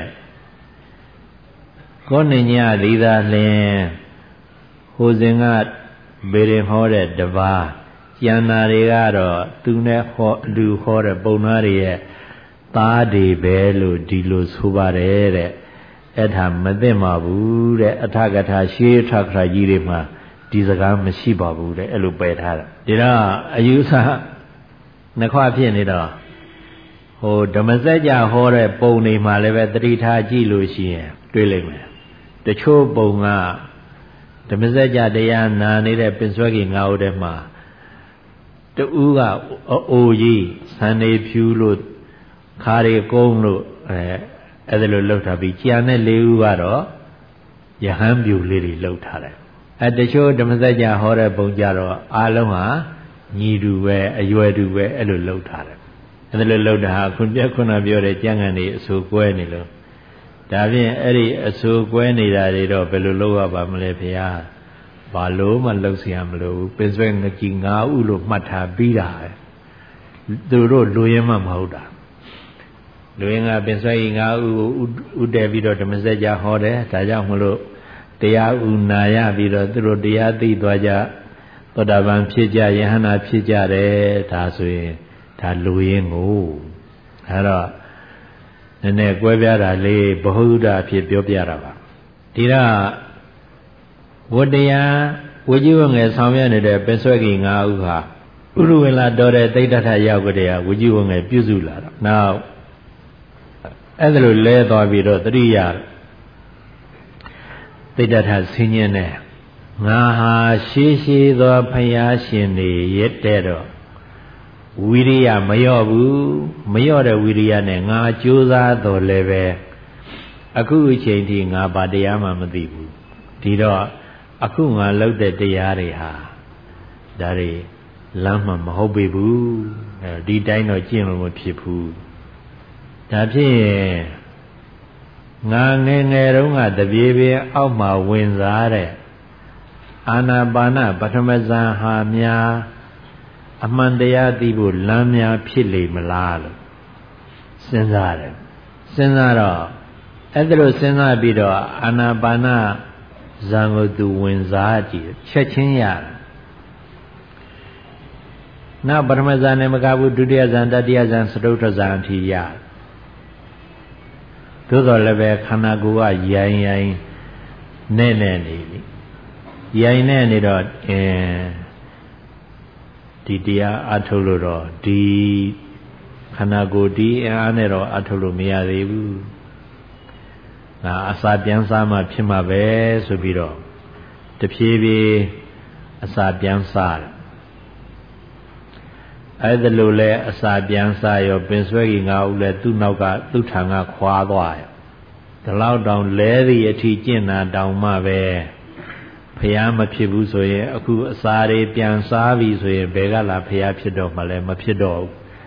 ကိုနေညသီသာလင်ဟိုစဉ်ကဘေရင်ဟောတဲ့တပါးကျန်တာတွေကတော့သူနဲ့လူဟောတဲ့ပုံနာတွေရဲ့သားတွေပဲလို့ဒီလိုဆိုပါတယ်တဲ့အဲ့ဒါမသိမှာဘူးတဲ့အထကထာရှေးထကထာကြီးတွေမှာဒီစကားမရှိပါဘူးတဲ့အဲ့လိုပယ်ထားတာဒါတော့အယူဆနှစ်ခွဖြစ်နေတော့ဟိုဓမ္မစကြာဟောတဲ့ပုံတွေမှာလည်းပဲတတိထားကြည့်လို့ရှိရင်တွေ့လိမ့်မယ်တချို့ပုံကဓမ္မစကြာတရားနာနေတဲ့ပင်စွဲကြီး9ဦးထဲမှာတူကအိုကြီးဆန်နေဖြူလို့ခါရီကုန်းလို့အဲ့ဒါလိုလှုပ်ထားပြီးကြံတဲ့4ဦးကတော့ယဟန်ပြူလေးတွေလှုပ်ထားတယ်တချို့ဓမ္မစကြာဟောတဲ့ပုံကြတော့အားလုံးဟာညီတူပဲအရွယ်တူပဲအဲ့လိုလှုပ်ထားတယ်အဲ့ဒါလိုလှုပ်တာဟာခုပြောတဲ့ကျမ်းဂန်တွေအဆူကွဲနေလို့ဒါဖြင့်အဲ့ဒီအဆူကွဲနေတာတွေတော့ဘယ်လိုလုပ်ရပါမလဲဖေဟာဘာလို့မှလှုပ်เสียမလို့ပင်စွဲငကြီး9ဦးလို့မှတ်ထားပြီးတာပဲသူတို့လူရင်းမှမဟုတ်တာလူရင်းကပင်စွဲကြီး9ဦးကိုဥတည်ပြီးတော့ဓမ္မစကြာဟောတယ်ဒါကြောင့်မလို့တရားဥနာရပြီးတော့သူတို့တရားသိသွားကြသောတာပန်ဖြစ်ကြယဟန္တာဖြစ်ကြတယ်ဒါဆိုရင်ဒါလူရင်းကိုအဲ့တော့နဲ့ကွဲပြားတာလေးဘဟုဒ္ဓအဖြစ်ပြောပြတာပါဒီတော့ဝတ္တရားဝိဇိဝငယ်ဆောင်ရွက်နေတဲ့ပင်ဆွဲကြီး၅ဦးဟာဥရဝေလာတော်တဲ့သိတ္တထရောက်ကြတဲ့ဝိဇိဝငယ်ပြုစုလာတော့နောက်အဲ့ဒါလိုလဲသွားပြီးတော့တတိယသိတ္တထဆင်းရဲနဲ့ငါဟာရှေးရှေးသောဖယားရှင်တွေရက်တဲ့တော့ဝိရိယမလျော့ဘူးမလျော့တဲ့ဝိရိယနဲ့ငါကြိုးစားတော်လည်းပဲအခုအချိန်ထိငါဘာတရားမှမသိဘူးဒီတော့အခုငါလုပ်တဲ့တရားတွေဟာဒါတွေလမ်းမှမဟုတ်ပေဘူးဒီတိုင်းတော့ကျင့်လို့မဖြစ်ဘူးဒါဖြစ်ရင်ငါငယ်ငယ်တုန်းကတပြေးပြေးအောက်မှာဝင်စားတဲ့အာနာပါနပထမဇန်ဟာများအမှန်တရားသိဖို့လမ်းများဖြစ်လေမလားလို့စဉ်းစားတယ်စဉ်းစားတော့အဲ့ဒါလို့စဉ်းစားပြီးတော့အာနာပါနဇန်ကိုသူဝင်စားကြည့်ချက်ချင်းရတယ်နောက်ပထမဇန်နဲ့မကဘူးဒုတိယဇန်တတိယဇန်စတုတ္ထဇန်အထိရတယ်သို့တော်လည်းပဲခန္ဓာကိုယ်ကရိုင်းရိုင်းနဲ့နေပြီရိုင်းနဲ့နေတော့ဒီတရားအထုတ်လို့တော့ဒီခန္ဓာကိုယ်ဒီအားနဲ့တော့အထုတ်လို့မရသေးဘူးငါအစာပြန်စားမှဖြစ်မှာပဲဆိုပြီးတော့တဖြည်းဖြည်းအစာပြန်စားတယ်အဲ့ဒါလို့လဲအစာပြန်စားရောပင်ဆွဲကြီးငါဦးလဲသူ့နောက်ကသူ့ထံကခွာသွားတယ်ဒီလောက်တောင်လဲသည့်အထိကျင့်တာတောင်မှပဲဖျားမဖြစ်ဘူးဆိုရင်အခုအစာတွေပြန်စားပြီဆိုရင်ဘယ်ကလာဖျားဖြစ်တော့မှလဲမဖြစ်တော့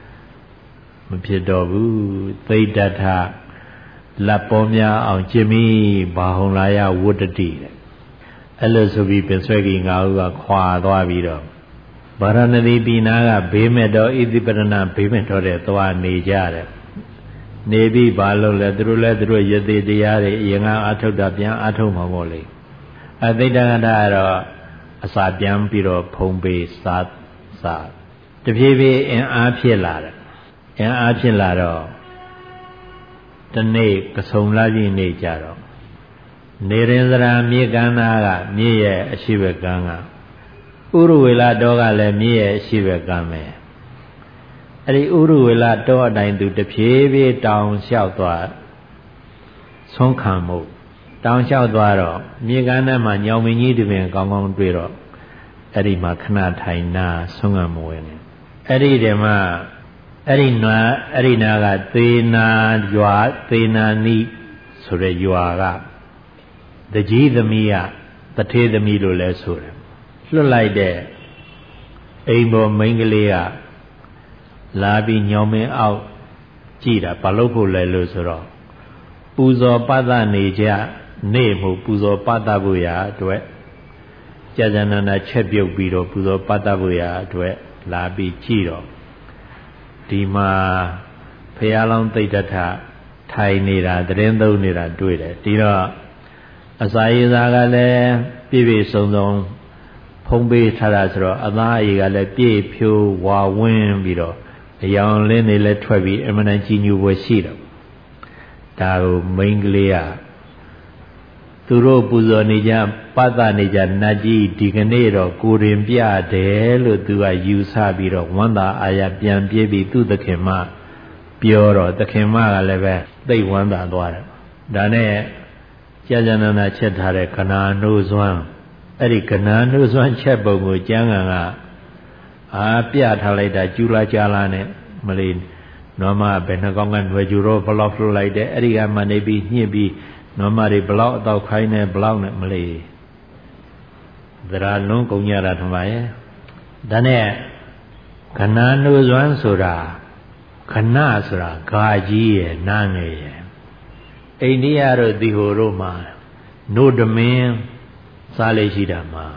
ဘူးသိတ္တထလက်ပေါ်များအောင်ကျင့်မိဘာဟုံလာယဝတ္တတိအဲ့လိုဆိုပြီးပင်ဆွဲကြီးငါဦးကခွာသွားပြီးတော့ဗာရဏသီပြည်နာကဘေးမဲ့တော်ဣတိပရဏဘေးမဲ့တော်တဲ့သွားနေကြတယ်နေပြီးဘာလို့လဲသူတို့ယသိတရားတွေအရင်ကအထုတ်တာပြန်အထုတ်မှာမို့လေအသိတ္တကတာကတော့အစာပြန်ပြီးတော့ဖုံးပေးစားတဖြည်းဖြည်းအင်အားဖြစ်လာတယ်အင်အားဖြစ်လာတော့တနေ့ကဆုံလာကြီးနေကြတော့နေရင်စရာမြေကမ်းနာကမြေရဲ့အရှိဘက်ကမ်းကဥရဝေလတော်ကလည်းမြေရဲ့အရှိဘက်ကမ်းပဲအဲ့ဒီဥရဝေလတော်အတိုင်းသူတဖြည်းဖြည်းတောင်လျှောက်သွားဆုံးခံမှုတောင်လျှောက်သွားတော့မြေကမ်းထဲမှာညောင်မင်းကြီးတပင်ကောင်းကောင်းတွေ့တော့အဲ့ဒီမှာခဏထိုင်နာဆုံးခံမဝင်နေအဲ့ဒီတည်းမှာအဲ့ဒီနာကသေနာရွာသေနာနိဆိုတဲ့ရွာကတကြီးသမီးကတထေးသမီးလို့လဲဆိုတယ်လွတ်လိုက်တဲ့အိမ်ပေါ်မိန်းကလေးကလာပြီးညောင်မင်းအောက်ကြည့်တာဘာလို့ဖို့လဲလို့ဆိုတော့ပူဇော်ပသနေကြနေမှုပူဇော်ပသဖို့ရာအတွက်ကြာကြာနာနာချက်ပြုတ်ပြီးတော့ပူဇော်ပသဖို့ရာအတွက်လာပြီးကြည့်တော့ဒီမှာဖရာလောင်းသိတ္တထထိုင်နေတာသတင်းသုံးနေတာတွေ့တယ်ဒီတော့အစာရည်စားကလည်းပြည့်ပြည့်စုံစုံဖုံးပေးထားတာဆိုတော့အသားအရည်ကလည်းပြည့်ဖြိုးဝါဝင်းပြီးတော့အယောင်လင်းတွေလည်းထွက်ပြီးအမှန်တန်ကြီးညိုပွဲရှိတော့ဒါကိုမိန်းကလေးကသူတို့ပူဇော်နေကြပသနေကြနတ်ကြီးဒီကနေ့တော့ကိုရင်ပြတယ်လို့သူကယူဆပြီးတော့ဝန္တာအာရပြန်ပြေးပြီးသူ့သခင်မပြောတော့သခင်မကလည်းပဲသိဝန္တာသွားတယ်ဒါနဲ့ကြာကြာနာနာချက်ထားတဲ့ကနာနှိုးစွမ်းအဲ့ဒီကနာနှိုးစွမ်းချက်ပုံကိုကျမ်းဂန်ကပြထားလိုက်တာကျူလာကြလာနဲ့မလေးနော်မဘယ်နှကောင်းကຫນွယ်ကျူတော့ဘလောက်လှုပ်လိုက်တယ်အဲ့ဒီကမှနေပြီးညှစ်ပြီးနော်မတွေဘလောက်အတော့ခိုင်းနေဘလောက်နဲ့မလေးသရလုံးကုန်ကြတာထမရဲ့ဒါနဲ့ခဏနှိုးစွမ်းဆိုတာခဏဆိုတာဂါကြီးရဲ့နားငယ်ရဲ့အိန္ဒိယတို့ဒီဟိုတို့မှာနို့ဓမင်းစားလေရှိတာမှာ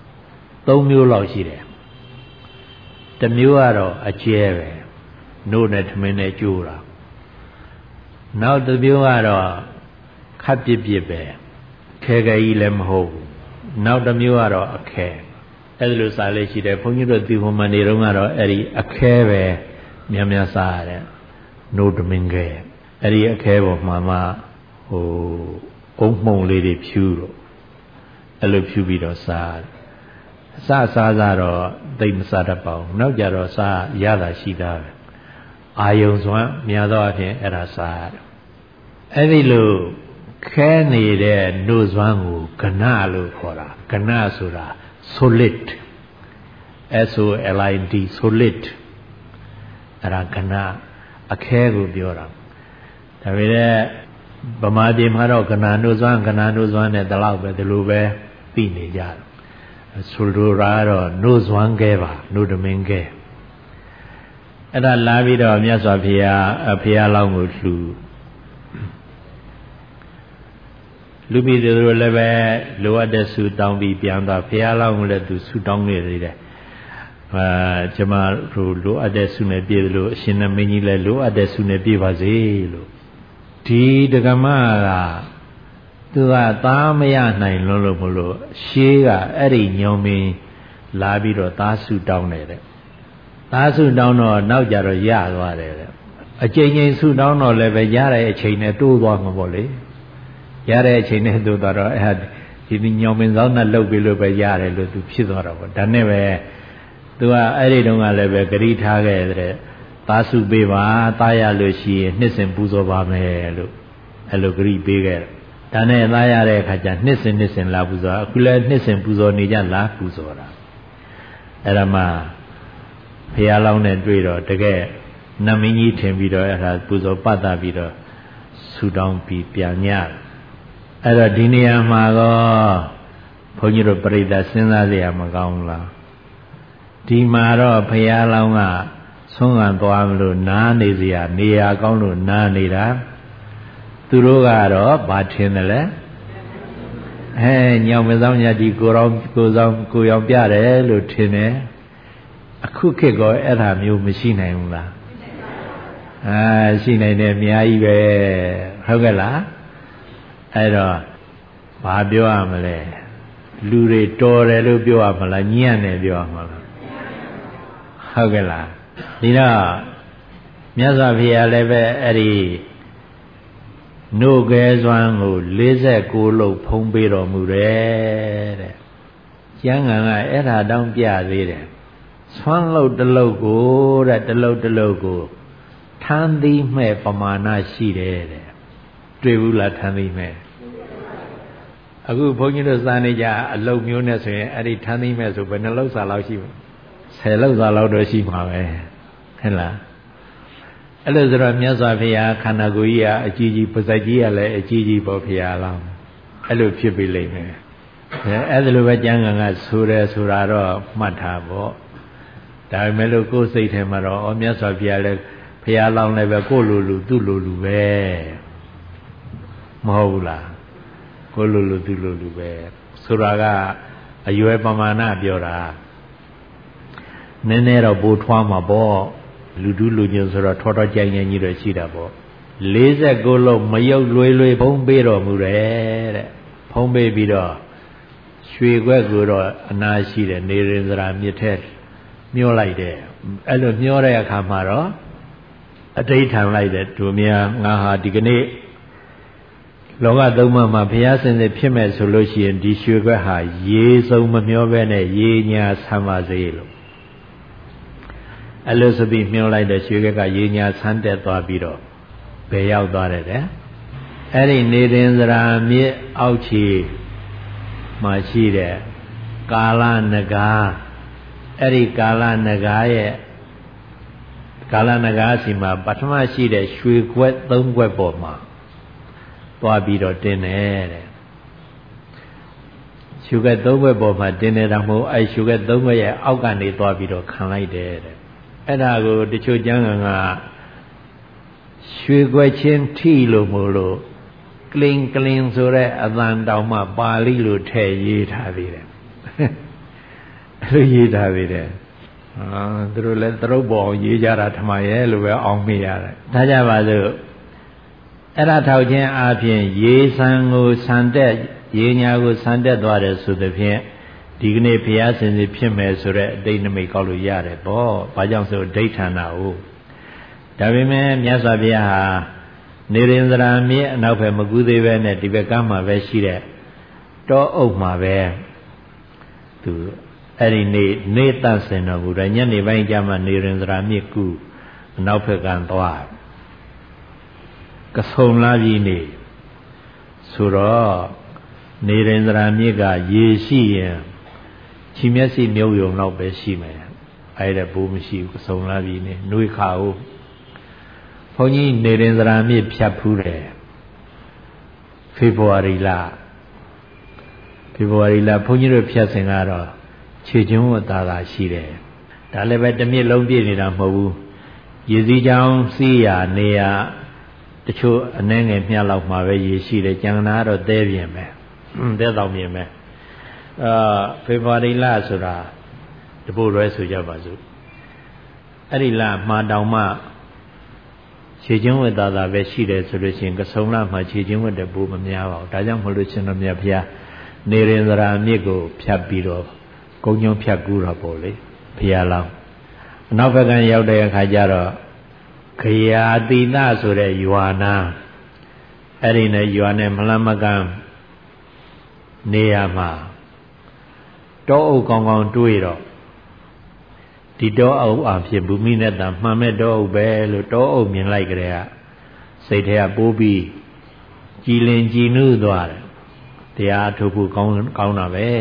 3မျိုးလောက်ရှိတယ်တစ်မျိုးကတော့အကျဲပဲနို့နဲ့ဓမင်းနဲ့ကြိုးတာနောက်တစ်မျိုးကတော့ခပ်ပြစ်ပြစ်ပဲခဲခဲကြီးလည်းမဟုတ်ဘူးနောက်တစ်မျိုးကတော့အခဲအဲ့ဒါလိုစားလေရှိတယ်ဘုန်းကြီးတို့ဒီဟိုမှာနေတော့ကတော့အဲ့ဒီအခဲပဲများများစားရတယ်နို့ဓမင်းခဲအဲ့ဒီအခဲပေါ်မှာမှအုံမှုံလေးတွေဖြူတော့အဲ့လိုဖြူပြီးတော့စားစားတော့သိမစားတတ်ပါဘူးနောက်ကြတော့စားရတာရှိတာပဲအာယုံစွမ်းများသောအားဖြင့်အဲ့ဒါစားရတယ်အဲ့ဒီလိုခဲနေတဲ့နှုတ်စွမ်းကိုကဏလို့ခေါ်တာကဏဆိုတာ solid solid solid အဲ့ဒါကဏအခဲကိုပြောတာဒါပေမဲ့ဗမာပြည်မှာတော့ကဏနှုတ်စွမ်းနဲ့ဒီလောက်ပဲဒီလိုပဲသိနေကြတယ်ဆိုလိုတာတော့နှုတ်စွမ်းခဲပါနှုတ်တမင်ခဲအဲ့ဒါလာပြီးတော့မြတ်စွာဘုရားလောင်းကိုလူပြီးသူတို့လည်းပဲလိုအပ်တဲ့ဆုတောင်းပြီးပြန်သွားဘုရားလောင်းကိုလည်းသူဆုတောင်းနေတယ်ကျွန်မတို့လိုအပ်တဲ့ဆုနဲ့ပြည့်တယ်လို့အရှင်မင်းကြီးလည်းလိုအပ်တဲ့ဆုနဲ့ပြည့်ပါစေလို့ဒီဒကမကသူကသားမရနိုင်လို့မလို့ရှေးကအဲ့ဒီညောင်မင်းလာပြီးတော့သားဆုတောင်းတယ်တဲ့သားဆုတောင်းတော့နောက်ကြတော့ရသွားတယ်တဲ့အချိန်ချင်းဆုတောင်းတော့လည်းပဲရတဲ့အချိန်နဲ့တိုးသွားမှာပေါ့လေရတဲ့အချိန်နဲ့တိုးသွားတော့အဲ့ဒီညောင်မင်းဆောင်နဲ့လှုပ်ပြီးလို့ပဲရတယ်လို့သူဖြစ်သွားတော့ပေါ့ဒါနဲ့ပဲသူကအဲ့ဒီတုန်းကလည်းပဲဂရိထားခဲ့တဲ့သားစုပေးပါသားရလို့ရှိရင်နှစ်စဉ်ပူဇော်ပါမယ်လို့အဲ့လိုဂရိပေးခဲ့ဒါနဲ့သားရတဲ့အခါကျနှစ်စဉ်လာပူဇော်အခုလည်းနှစ်စဉ်ပူဇော်နေကြလားပူဇော်တာအဲ့ဒါမှဘုရားလောင်းနဲ့တွေ့တော့တကယ်နတ်မင်းကြီးထင်ပြီးတော့အဲ့ဒါပူဇော်ပတ်တာပြီးတော့ဆူတောင်းပြီးပြန်ညအဲ့တော့ဒီနေရာမှာတော့ဘုန်းကြီးတို့ပြိဿစဉ်းစားစရာမကောင်းလားဒီမှာတော့ဘုရားလောင်းကဆုံးခံသွားမလို့နားနေစရာနေရာကောင်းလို့နားနေတာသူတို့ကတော့ဘာထင်တယ်လဲညောင်မဆောင်ညာဒီကိုရောင်ပြတယ်လို့ထင်တယ်အခုခေတ်ကအဲ့ဒါမျိုးမရှိနိုင်ဘူးလားရှိနိုင်တယ်အများကြီးပဲဟုတ်ကဲ့လားအဲ့တော့ဘာပြောရမလဲလူတွေတော်တယ်လို့ပြောရမလားညံ့တယ်ပြောရမလားဟုတ်ကဲ့လားဒီတော့မြတ်စွာဘုရားလည်းပဲအဲ့ဒီနှုတ်ခဲစွမ်းကို49လုံးဖုံးပေးတော်မူတယ်တဲ့ကျမ်းဂန်ကအဲ့ဒါတောင်းပြသေးတယ်ဆွမ်းလုတ်တစ်လုတ်ကိုတဲ့တစ်လုတ်ကိုထမ်းသီးမဲ့ပမာဏရှိတယ်တဲ့တွေ့ဘူးလားထမ်းသီးမဲ့အခုဘုန်းကြီးတို့စာနေကြအလုတ်မျိုးနဲ့ဆိုရင်အဲ့ဒီထမ်းသီးမဲ့ဆိုဘယ်နှလုတ်စာလောက်ရှိမလဲ10လုတ်စာလောက်တော့ရှိမှာပဲဟဲ့လားအဲ့လိုဆိုတော့မြတ်စွာဘုရားခန္ဓာကိုယ်ကြီးကအကြီးကြီးပါဇက်ကြီးကလည်းအကြီးကြီးပေါ့ဘုရားလောင်းအဲ့လိုဖြစ်ပြီလိမ့်မယ်အဲ့ဒါလိုပဲကျမ်းဂန်ကဆိုတယ်ဆိုတာတော့မှတ်ထားပေါ့ဒါပေမဲ့လို့ကိုယ်စိတ်ထဲမှာတော့မြတ်စွာဘုရားလည်းဘုရားလောင်းလည်းပဲကိုယ်လိုလူသူ့လိုလူပဲမဟုတ်ဘူးလားကိုယ်လိုလူသူ့လိုလူပဲဆိုတာကအရွယ်ပမာဏပြောတာနည်းနည်းတော့ပိုထွားမှာပေါ့လူတူးလူညွန့်ဆိုတော့ထောထောကြိုင်ကြိုင်ကြီးတော့ရှိတာပေါ့49လုံးမယုတ်လွယ်ဖုံးပေးတော်မူတယ်တဲ့ဖုံးပေးပြီးတော့ရွှေခွက်ကိုတော့အနာရှိတယ်နေရင်စရာမြစ်ထဲမျောလိုက်တယ်အဲ့လိုမျောတဲ့အခါမှာတော့အဋိဌံလိုက်တယ်သူများငါဟာဒီကနေ့လောကသုံးပါးမှာဘုရားစင်စစ်ဖြစ်မဲ့ဆိုလို့ရှိရင်ဒီရွှေခွက်ဟာရေစုံမမျောပဲနဲ့ရေညာဆမ်းပါစေလို့အဲ့လိုဆိုပြီးမျောလိုက်တဲ့ရွှေခွက်ကရေညာဆန်းတက်သွားပြီးတော့ဘယ်ရောက်သွားတယ်တဲ့အဲ့ဒီနေရင်စရာမြစ်အောက်ခြေမှာရှိတဲ့ကာလနဂါအဲ့ဒီကာလနဂါရဲ့ကာလနဂါစီမှာပထမရှိတဲ့ရွှေခွက်3ခွက်ပေါ်မှာသွားပြီးတော့တင်းတယ်တဲ့ရွှေခွက်3ခွက်ပေါ်မှာတင်းနေတာမဟုတ်အဲ့ရွှေခွက်3ခွက်ရဲ့အောက်ကနေသွားပြီးတော့ခံလိုက်တယ်တဲ့အဲ့ဒါကိုတချို့ကျမ်းဂန်ကရွှေခွက်ချင်းထိလို့မို့လို့ကလင်ဆိုတဲ့အသံတောင်မှပါဠိလိုထည့်ရေးထားသေးတယ်အဲ့လိုရေးထားသေးတယ်သူတို့လည်းသရုပ်ပေါ်ရေးကြတာထမရဲ့လို့ပဲအောင်မိရတယ်ဒါကြပါစို့အဲ့ဒါထောက်ခြင်းအပြင်ရေဆံကိုဆံတက်ရေညာကိုဆံတက်သွားတယ်ဆိုသဖြင့်ဒီကနေ့ဘုရားစင်စစ်ဖြစ်မယ်ဆိုတဲ့အတိတ်နမိတ်ကောက်လို့ရတယ်ပေါ့ဘာကြောင့်ဆိုဒိဋ္ဌာနာဟုတ်ဒါပေမဲ့မြတ်စွာဘုရားဟာနေရင်သရာမြေအနောက်ဘက်မကူးသေးပဲနဲ့ဒီဘက်ကမှပဲရှိတဲ့တောအုပ်မှာပဲသူအဲ့ဒီနေတန့်စင်တော်မူတယ်ညနေပိုင်းကျမှနေရင်သရာမြေကူးအနောက်ဘက်ကသွားကဆုံလာပြီနေဆိုတော့နေရင်သရာမြေကရေရှိရင်ခြေမျက်စိမြုပ်ယုံတော့ပဲရှိမယ်အဲ့ဒါဘူးမရှိဘူးကဆုံလာပြီနေနှွေခါဦးဘုန်းကြီးနေရင်သရာမြေဖြတ်ဖူးတယ်ဖေဖော်ဝါရီလဘုန်းကြီးတို့ဖြတ်စဉ်ကတော့ခြေကျွန်းဝတာသာရှိတယ်ဒါလည်းပဲတစ်မြစ်လုံးပြည့်နေတာမဟုတ်ဘူးရေစည်းကြောင်းစီးရနေရတချို့အနှဲငယ်မြတ်လောက်မှာပဲရေရှိတယ်ကျန်တာတော့သဲပြင်ပဲသဲတောင်ပြင်ပဲဖေဖော်ဝါရီလဆိုတာတပို့ရွဲဆိုကြပါစို့အဲ့ဒီလမှာတောင်မှခြေကျွန်းဝတာသာပဲရှိတယ်ဆိုလို့ရှိရင်ကဆုံလမှာခြေကျွန်းဝတဲ့ဘူးမများပါဘူးဒါကြောင့်မလို့ရှင်တော်မြတ်ဘုရားနေရင်သရာမြစ်ကိုဖြတ်ပြီးတော့ကုန်းကျုံဖြတ်ကူးတော့ပေါ့လေဘုရားလောင်းအနောက်ဘက်ကရောက်တဲ့အခါကျတော့ခရာတိတဆိုတဲ့ရွာနာအဲ့ဒီနဲ့ရွာနဲ့မလမကန်းနေရာမှာတောအုပ်ကောင်းကောင်းတွေးတော့ဒီတောအုပ်အဖြစ်ဘူမိနဲ့တံမှန်မဲ့တောအုပ်ပဲလို့တောအုပ်မြင်လိုက်ကြတဲ့စိတ်ထဲကပိုးပြီးကြည်လင်ကြည်နူးသွားတယ်တရားထုတ်ဖို့ကောင်းတာပဲ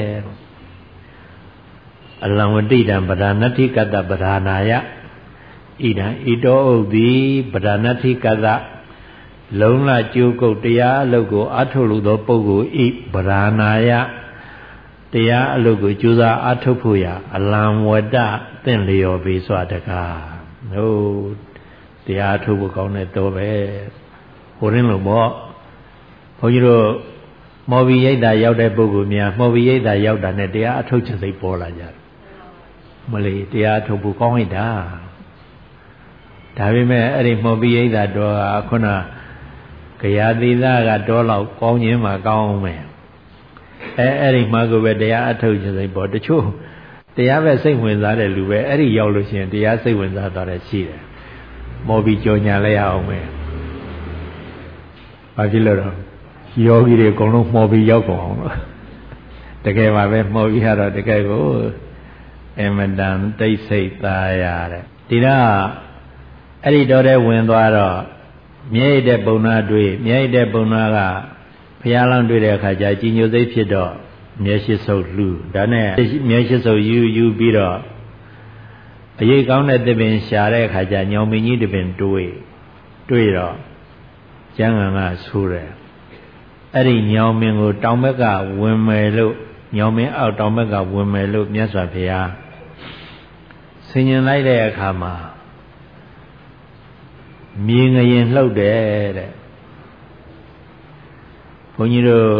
အလံဝတိတံပဒနာတိကတ္တပဒနာယဣဒံဣတောဥပ္ပိပဒနာတိကတ္တလုံလကျိုးကုတ်တရားအလုပ်ကိုအထုတ်လို့သောပုဂ္ဂိုလ်ဤပဒနာယတရားအလုပ်ကိုကြိုးစားအထုတ်ဖို့ရာအလံဝတ္တသင်လျော်ပေစွာတကားဟုတ်တရားထုတ်ဖို့ကောင်းတဲ့တော့ပဲဟိုရင်းလို့ပေါ့ဘုန်းကြီးတို့မော်ဘီရိတ်တာရောက်တဲ့ပုဂ္ဂိုလ်များမော်ဘီရိတ်တာရောက်တာနဲ့တရားအထုတ်ခြင်းစိတ်ပေါ်လာကြတယ်မလေးတရားထုတ်ဖို့ကောင်းလိုက်တာဒါပေမဲ့အဲ့ဒီမော်ဘီရိတ်တာတော့ခုနဂရာသီလကတော့လောက်ကောင်းခြင်းမှာကောင်းအောင်မယ်အဲ့ဒီမှာကိုပဲတရားအထုတ်ခြင်းစိတ်ပေါ်တချို့တရားပဲစိတ်ဝင်စားတဲ့လူပဲအဲ့ဒီရောက်လို့ရှိရင်တရားစိတ်ဝင်စားသွားတယ်ရှိတယ်မော်ဘီကြောညာလဲရအောင်မယ်ဘာဖြစ်လို့တော့ယောဂီတွေအကုန်လုံးမှော်ပြီးရောက်ကုန်အောင်လို့တကယ်ပါပဲမှော်ပြီးတော့တကယ်ကိုအမတန်တိတ်ဆိတ်သားရတဲ့ဒီတော့အဲ့ဒီတော့တဲ့ဝင်သွားတော့မြဲရတဲ့ပုံနာတွေ့မြဲရတဲ့ပုံနာကဘုရားလောင်းတွေ့တဲ့အခါကျကြည်ညိုစိတ်ဖြစ်တော့မျက်ရှိစုပ်လှူဒါနဲ့မျက်ရှိစုပ်ယူပြီးတော့အရေးကောင်းတဲ့သစ်ပင်ရှာတဲ့အခါကျညောင်မင်းကြီးတပင်တွေ့တော့ကျမ်းဂန်ကဆိုးတယ်အဲ့ဒီညောင်မင်းကိုတောင်ဘက်ကဝင်မယ်လို့ညောင်မင်းအောက်တောင်ဘက်ကဝင်မယ်လို့မြတ်စွာဘုရားဆင်ញင်လိုက်တဲ့အခါမှာမြေငရင်လှုပ်တယ်တဲ့ဘုန်းကြီးတို့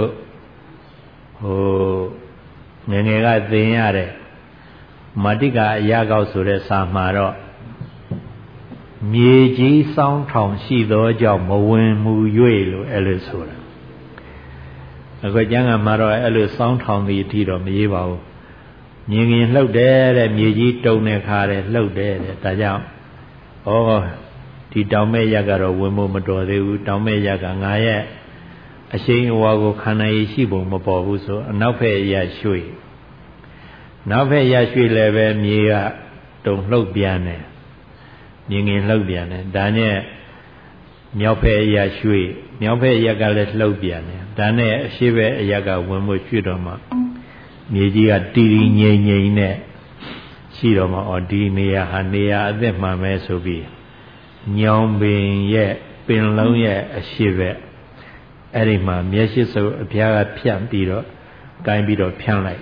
ငယ်ငယ်ကသင်ရတဲ့မာတိကအရာကောက်ဆိုတဲ့စာမှာတော့မြေကြီးစောင်းထောင်ရှိသောကြောင့်မဝင်မူ၍လို့အဲ့လိုဆိုတာအခုကျမ်းဂန်မှာတော့အဲ့လိုစောင်းထောင်ပြီးအထိတော့မရေးပါဘူးမြင်ရင်လှုပ်တယ်တဲ့မြေကြီးတုံနေခါတယ်လှုပ်တယ်တဲ့ဒါကြောင့်ဒီတောင်မဲ့ရက်ကတော့ဝင်ဖို့မတော်သေးဘူးတောင်မဲ့ရက်ကငါရဲ့အရှိန်အဝါကိုခန္ဓာရည်ရှိပုံမပေါ်ဘူးဆိုအနောက်ဘက်ရရွှေ့နောက်ဘက်ရရွှေ့လည်းပဲမြေကတုံလှုပ်ပြန်တယ်မြင်လှုပ်ပြန်တယ်ဒါနဲ့မြောက်ဘက်ရရွှေ့မြောက်ဘက်ရက်ကလည်းလှုပ်ပြန်တယ်ဒါနဲ့အရှိဘက်အရက်ကဝင်ဖို့ရွှေ့တော့မှမြေကြီးကတီတီငိမ့်ငိမ့်နဲ့ရှိတော့မှဒီနေရာဟာနေရာအသက်မှန်ပဲဆိုပြီးညောင်ပင်ရဲ့ပင်လုံးရဲ့အရှိဘက်အဲ့ဒီမှာမျက်ရှိစုပ်အဖျားကဖြန့်ပြီးတော့ကိုင်းပြီးတော့ဖြန့်လိုက်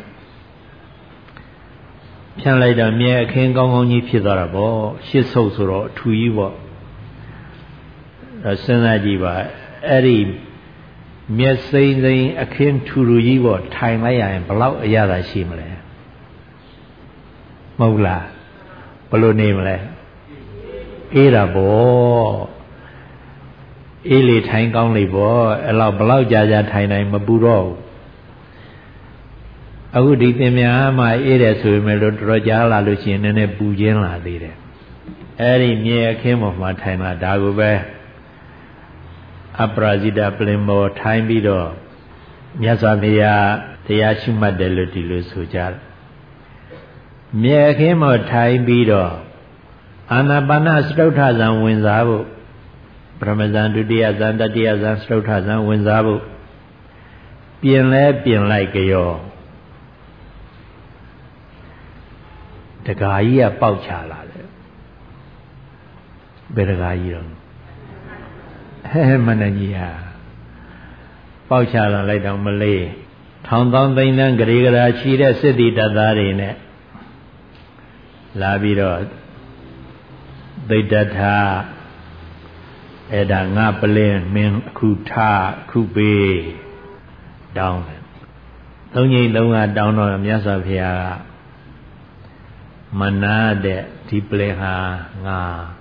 တော့မြဲအခင်းကောင်းကောင်းကြီးဖြစ်သွားတာပေါ့ရှစ်ဆုပ်ဆိုတော့အထူကြီးပေါ့စဉ်းစားကြည့်ပါအဲ့ဒီမျက်စိမ့်စိမ့်အခင်းထူထူကြီးပေါ့ထိုင်လိုက်ရရင်ဘလောက်အရသာရှိမလဲမဟုတ်လားဘလို့နေမလဲအေးတာပေါ့အေးလေထိုင်ကောင်းလေပေါ့အဲ့လောက်ဘလောက်ကြာထိုင်နိုင်မပူတော့ဘူးအခုဒီသင်များမှအေးတယ်ဆိုပေမဲ့လို့တော်တော်ကြာလာလို့ရှိရင်နည်းနည်းပူခြင်းလာသေးတယ်အဲ့ဒီမြေအခင်းပေါ်မှာထိုင်လာဒါကိုပဲ Aprajita Plimbo Time Bido Nyasavia Teyashimadelu Sujar Miakimo Time Bido Anapana Strotazan Winzabu Pramazan Dudia Zandadia Zan Strotazan Winzabu Bien like yo The Gaia Pauchala Beragayon Manania Pauchala like down Malay Town down the Indian Grigara Chida City Tadarine Labiro They data Eda Napolin Min Kuta Kupe Down Don't down on Yasavia Manade Tipleha Nga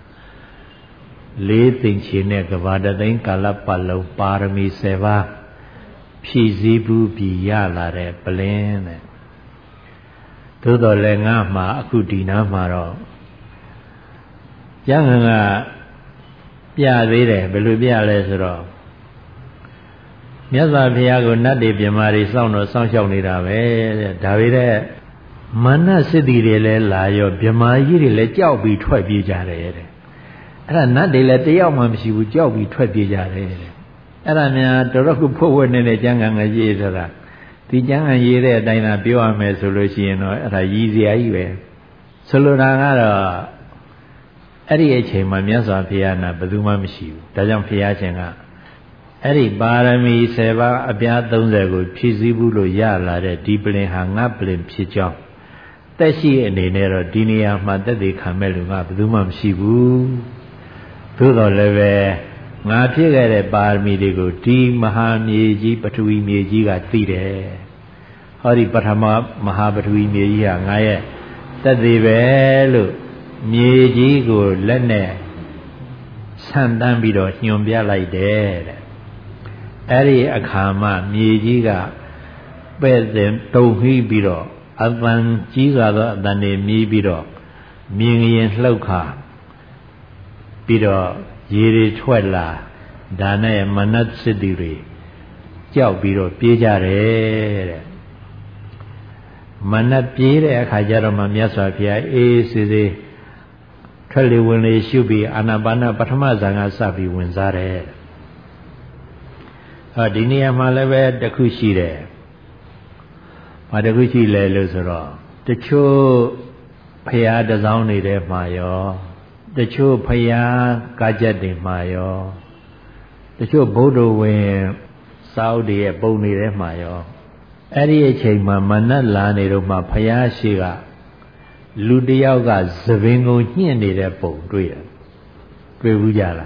Living Chinekavada then Kalapalo Parami Seva Pizibu Biyala de Plane Todo Lengama Akudina Maro Yanga Piavide Belubia Lesro Miasa Piago Nadi Piamari Sound or Sanshonida Davide Mana City Layo Piamari let you be 12 years. Not they let the young mum she would job be 12 years. And the rock poor in the young and years. The young and year Dina Bioame solution or easy anyway. Solana Eddie H. Mamiasa Piana, Baduma Mishu, Dajam Piachenga. Eddie Barami Seva Abia Donzago, Pizibulo Yala, deeply hung up in Pichon. Tashi and the Nero Dinia Madadi Cameluma, Badumam Shibu. Todo leve, Napiga Barmi de go, T. Mahami, Patui Meji got Tide. Hori Patama, Mahabatui Meji, Naya, that they velu, Meji go, Lene, Sandambido, Nyumbia like dead. Eri Akama, Meji got, bed them, Tohi Bido, Advan Jiga than a me bido, Mingi and Loka. Bido, Yeri Twella, Dana Manat Sidiri, Jow Bido, Pijare Manat Pire, Kajarama Miasapia, is the Kali when they should be Anabana Patamazanga Sabi Winzare. Dinia Malave, the Kushire. Madaguchi Le Luzero. The Cho Paya the Zoni de Mayo. The Cho Paya Gajet de Mayo. The Cho Bodo Win Saudi a Boni de Mayo. Eddie Chema Mana Lani Roma Paya Shiga Ludiaga Zavingo Hindi de Po, Drea. Drevujala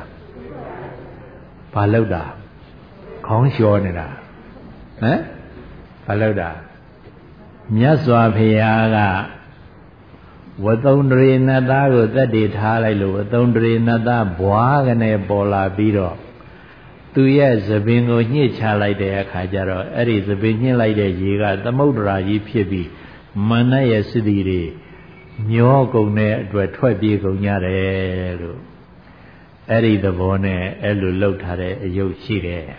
Paloda Kongshonida. Eh? Paloda Nyaswa Piaga Watondri Nadago that did Halalu, Watondri Nada Boagane Bola Bido. 2 years of being on Yicha like the Akajaro, Eddie the Binian like the Yiga, the Modra Yipi, Manaya City, Nyoko ne, to a 12 years of Yare. Eddie the Bone, Elu Lotare, Yoshire.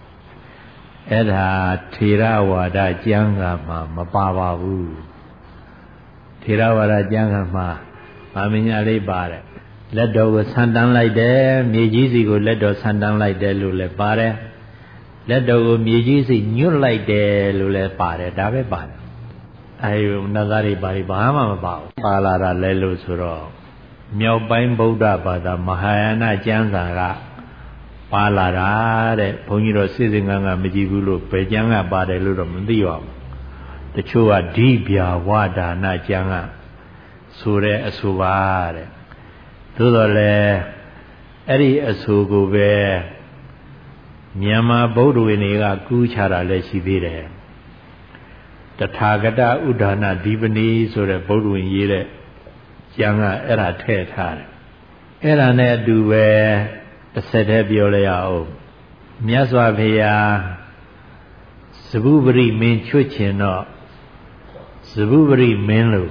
Edha Tirawada Jangama, Mababu. Tirawada Jangama, Maminya Bare. Let go Sandan like that, Mijizi go let go Sandan like that, Lule Bare. Let go Mijizi new like that, Lule Bare, Dave Bare. I Nazari Bari Bahama about Palara Lelu Suro. Myo Bain Boda Bada Mahayana Janzara Palara, Poniro Sizinganga Mijibulo, Pejanga Bade Ludum Dio. The Chua Dibia Wada Najanga Sure Asuvare. Todo le Eri Asugo be Myanmar Bodu Iniga Kuchara le Shibire. The Tagada Udana Divani so the Bodu in Yere Yanga Era Tetar. Era ne do we the Sedebioleao Miaswa Via Sabubri Min Chuchino Sabubri Minlu.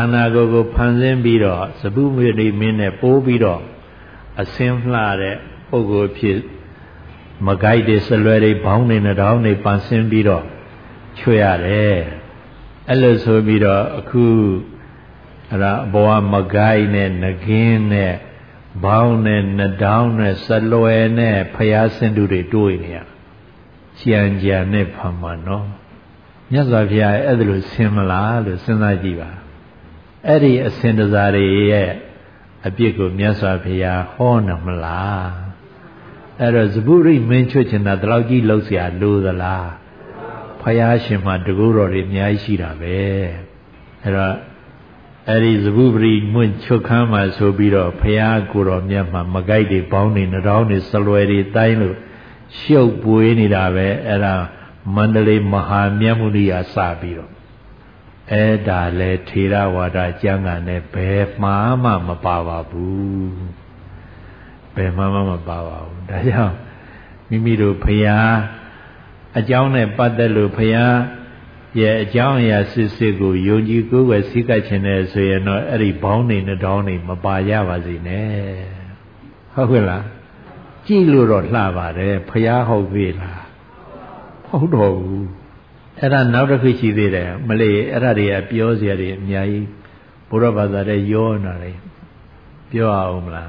Kanago Panzen Bido, Sabumiri Mine, Po Bido, a Simflare, ပုဂ္ဂိုလ်ဖြစ်မဂိုက်တွေဆလွယ်တွေဘောင်းတွေနှထောင်းတွေပန်းဆင်းပြီးတော့ချွတ်ရတယ်အဲ့လိုဆိုပြီးတော့အခုအဲ့ဒါဘဝမဂိုက်နဲ့နဂင်းနဲ့ဘောင်းနဲ့နှထောင်းနဲ့ဆလွယ်နဲ့ဖျားဆင်းတုတွေတွေ့နေရကြံကြံနဲ့ဖမ်းမှာနော်မြတ်စွာဘုရားအဲ့ဒါလို့ဆင်းမလားလို့စဉ်းစားကြည့်ပါအဲ့ဒီအစဉ်တစားတွေရဲ့အပြစ်ကိုမြတ်စွာဘုရားဟောနာမလားအဲ့တော့ဇဗုရိမင်းချွတ်ချင်တာဒီလောက်ကြီးလှုပ်เสียလို့သလားဘုရားရှင်မှာတကူတော်တွေအများကြီးရှိတာပဲအဲ့တော့အဲ့ဒီဇဗုပရိမွင့်ချွတ်ခမ်းမှာဆိုပြီးတော့ဘုရားကိုယ်တော်မြတ်မှာမကိုက်တွေပေါင်းနေနှထောင်းတွေဆလွယ်တွေတိုင်းလို့ရှုပ်ပွေးနေတာပဲအဲ့ဒါမန္တလေးမဟာမြတ်မုနိယစပြီးတော့အဲ့ဒါလဲထေရဝါဒကျမ်းဂန်နဲ့ဘယ်မှာမှမပါပါဘူးဘယ်မှာမှမပါပါဘူးဒါကြောင့်မိမိတို့ဘုရားအကြောင်းနဲ့ပတ်သက်လို့ဘုရားရဲ့အကြောင်းအရာစစ်စစ်ကိုယုံကြည်ကိုယ်ွယ်စည်းကပ်ခြင်းနဲ့ဆိုရင်တော့အဲ့ဒီဘောင်းနေနှထောင်းနေမပါရပါစေနဲ့ဟုတ်ကဲ့လားကြည့်လို့တော့လှပါတယ်ဘုရားဟုတ်ပြီလားဟုတ်တော့ဘူးအဲ့ဒါနောက်တစ်ခုရှိသေးတယ်မလေးအဲ့ဒါတွေကပြောစရာတွေအများကြီးဘုရားဘာသာတဲ့ရောနာလေပြောအောင်မလား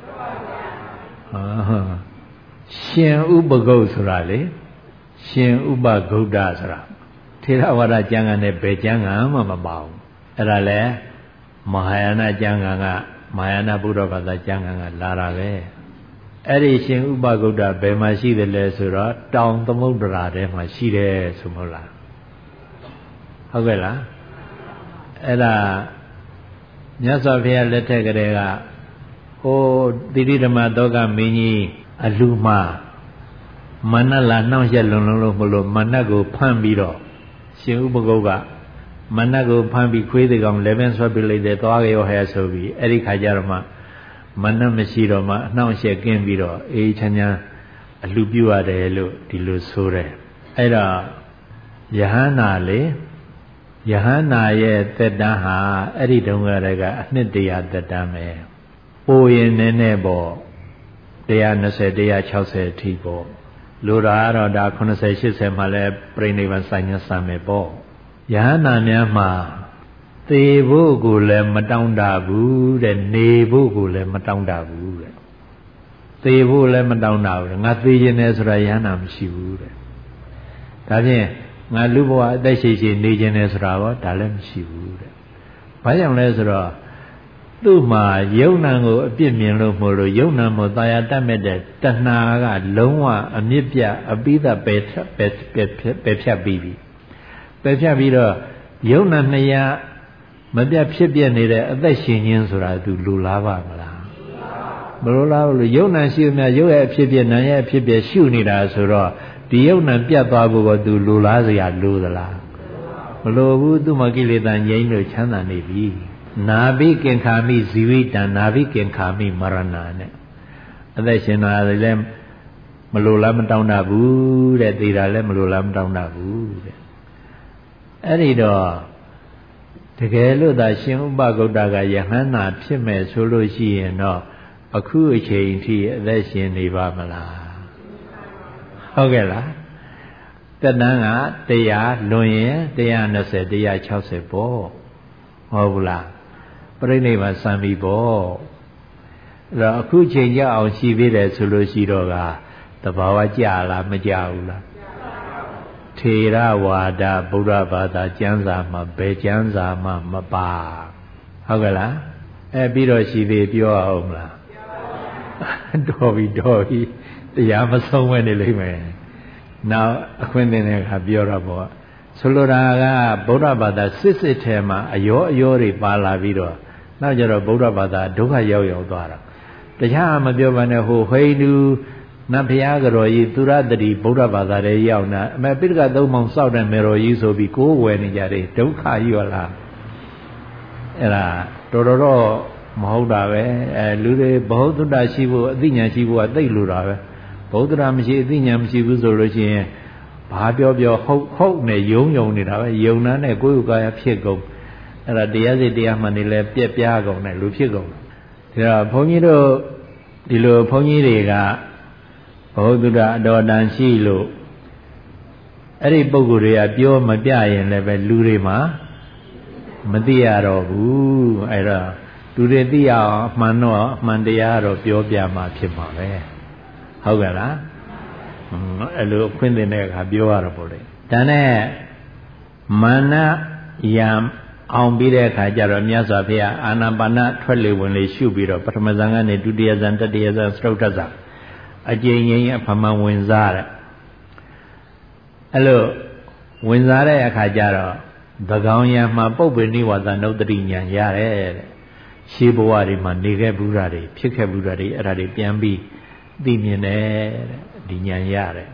ဟာရှင်ဥပဂုတ်ဆိုတာလေရှင်ဥပဂုတ်တဆိုတာထေရဝါဒကျမ်းဂန်နဲ့ဘယ်ကျမ်းဂန်မှမပါဘူးအဲ့ဒါလဲမဟာယာနကျမ်းဂန်ကမဟာယာနဘုရားဘာသာကျမ်းဂန်ကလာတာပဲအဲ့ဒီရှင်ဥပဂုတ်တဘယ်မှာရှိတယ်လဲဆိုတော့တောင်သမုဒ္ဒရာထဲမှာရှိတယ်ဆိုမဟုတ်လားဟုတ်ကဲ့လားအဲ့ဒါမြတ်စွာဘုရားလက်ထက်ကတည်းကဟိုတိတိဓမ္မသောကမင်းကြီးအလူမှာမနတ်လာနှောင့်ရက်လွန်လို့မလို့မနတ်ကိုဖမ်းပြီးတော့ရှင်ဥပဂုတ်ကမနတ်ကိုဖမ်းပြီးခွေးတွေကောင်လည်းပင်ဆွဲပြလိုက်တယ်သွားကြရောဟဲဆိုပြီးအဲ့ဒီခါကျတော့မှမနတ်မရှိတော့မှအနှောင့်အယှက်ကင်းပြီးတော့အေးချမ်းချမ်းအလှပြုရတယ်လို့ဒီလိုဆိုတယ်အဲ့တော့ယဟန္တာလေယဟန္တာရဲ့သက်တမ်းဟာအဲ့ဒီတုန်းကတည်းကအနှစ်တရာသက်တမ်းပဲပိုရင်နည်းနည်းပေါ့120 160အထိပေါ့လိုတာကတော့ဒါ80 80မှလည်းပြိဋိဘံဆိုင်ညာစံမယ်ပေါ့ယဟန္တာများမှာသေဖို့ကိုလည်းမတောင်းတဘူးတဲ့နေဖို့ကိုလည်းမတောင်းတဘူးတဲ့သေဖို့လည်းမတောင်းတဘူးငါသေခြင်းနဲ့ဆိုတာယဟန္တာမရှိဘူးတဲ့ဒါဖြင့်ငါလူဘဝအသက်ရှိရှိနေခြင်းနဲ့ဆိုတာတော့ဒါလည်းမရှိဘူးတဲ့ဘာကြောင့်လဲဆိုတော့သူ့မှာယုံနာကိုအပြစ်မြင်လို့မို့လို့ယုံနာမို့တာယာတတ်မဲ့တဲ့တဏှာကလုံးဝအမြင့်ပြအပိဓာပယ်ဖြတ်ပြီးပြီပယ်ဖြတ်ပြီးတော့ယုံနာ200မပြတ်ဖြစ်ပြနေတဲ့အသက်ရှင်ခြင်းဆိုတာသူလူလားပါမလားမလိုလားဘူးယုံနာရှိမှယုတ်ရဲ့အဖြစ်ပြနာရဲ့အဖြစ်ပြရှုနေတာဆိုတော့ဒီယုံနာပြတ်သွားဖို့ကသူလူလားစရာလိုသလားမလိုဘူးသူ့မှာကိလေသာငြိမ်းလို့ချမ်းသာနေပြီနာဘိကင်ခာမိဇီဝိတံနာဘိကင်ခာမိမရဏနဲ့အသက်ရှင်တာလည်းမလိုလားမတောင်းတဘူးတဲ့သေတာလည်းမလိုလားမတောင်းတဘူးတဲ့အဲ့ဒီတော့တကယ်လို့သာရှင်ဥပဂုတ်တကယဟန္တာဖြစ်မဲ့ဆိုလို့ရှိရင်တော့အခုအချိန်ထိအသက်ရှင်နေပါမလားဟုတ်ကဲ့လားသက်တမ်းက100လွန်ရင်120 160ပေါ့ဟုတ်ဘူးလားပြိဋိဘံစံပြီပေါ့အဲ့တော့အခုချိန်ကြအောင်ရှိသေးတယ်ဆိုလို့ရှိတော့ကတဘာဝကြလားမကြဘူးလားထေရဝါဒဗုဒ္ဓဘာသာကျမ်းစာမှာဘယ်ကျမ်းစာမှမပါဟုတ်ကဲ့လားပြီးတော့ရှိသေးပြောအောင်မလားတော်ပြီတရားမဆုံးပဲနေလိမ့်မယ်နောက်အခွင့်အရေးနဲ့ခါပြောတော့ပေါ့ဆိုလိုတာကဗုဒ္ဓဘာသာစစ်ထဲမှာအယောတွေပါလာပြီးတော့နောက်ကျတော့ဗုဒ္ဓဘာသာဒုက္ခရောက်သွားတာတရားမပြောပါနဲ့ဟိုဟိန္ဒူနတ်ဘုရားကတော်ကြီးသုရတတိဗုဒ္ဓဘာသာတွေရောက်နာအမေပိဋကသုံးပေါင်းစောက်တဲ့မေတော်ကြီးဆိုပြီးကိုးဝယ်နေကြတယ်ဒုက္ခကြီးရောလားအဲ့ဒါတော်မဟုတ်တာပဲလူတွေဘဟုသုတ္တရှိဖို့အသိဉာဏ်ရှိဖို့ကသိလို့တာပဲဘုဒ္ဓရာမရှိအသိဉာဏ်မရှိဘူးဆိုလို့ရှိရင်ဘာပြောဟုတ်နဲ့ယုံနေတာပဲယုံနာနဲ့ကိုယ်ကိုယ်ကာယဖြစ်ကုန်အဲ့ဒါတရားစိတ်တရားမှန်နေလဲပြက်ပြားကုန်တယ်လူဖြစ်ကုန်ဒါဘုန်းကြီးတို့ဒီလိုဘုန်းကြီးတွေကဟုတ်တုဒ္ဒအတော်တန်ရှိလို့အဲ့ဒီပုဂ္ဂိုလ်တွေကပြောမပြရင်လည်းပဲလူတွေမှာမသိရတော့ဘူးအဲ့တော့လူတွေသိရအောင်အမှန်တော့အမှန်တရားတော့ပြောပြမှာဖြစ်မှာပဲဟုတ်ကဲ့လားအဲ့လိုခွင့်တင်တဲ့အခါပြောရတော့ပေါ့လေဒါနဲ့မာနယံအောင်ပြီးတဲ့အခါကျတော့မြတ်စွာဘုရားအာနာပါနထွက်လေဝင်လေရှုပြီးတော့ပထမဇန်ကနေဒုတိယဇန်တတိယဇန်စတုတ္ထဇန်အကျဉ်းချင်းအဖမှန်ဝင်စားတဲ့အဲ့လိုဝင်စားတဲ့အခါကျတော့သကောင်ယံမှာပုပ္ပေနိဝါဒနုတ္တိဉာဏ်ရတယ်တဲ့ရှေးဘဝတွေမှာနေခဲ့ဘူးတာတွေဖြစ်ခဲ့ဘူးတာတွေအဲ့ဒါတွေပြန်ပြီးသိမြင်တယ်တဲ့ဒီဉာဏ်ရတယ်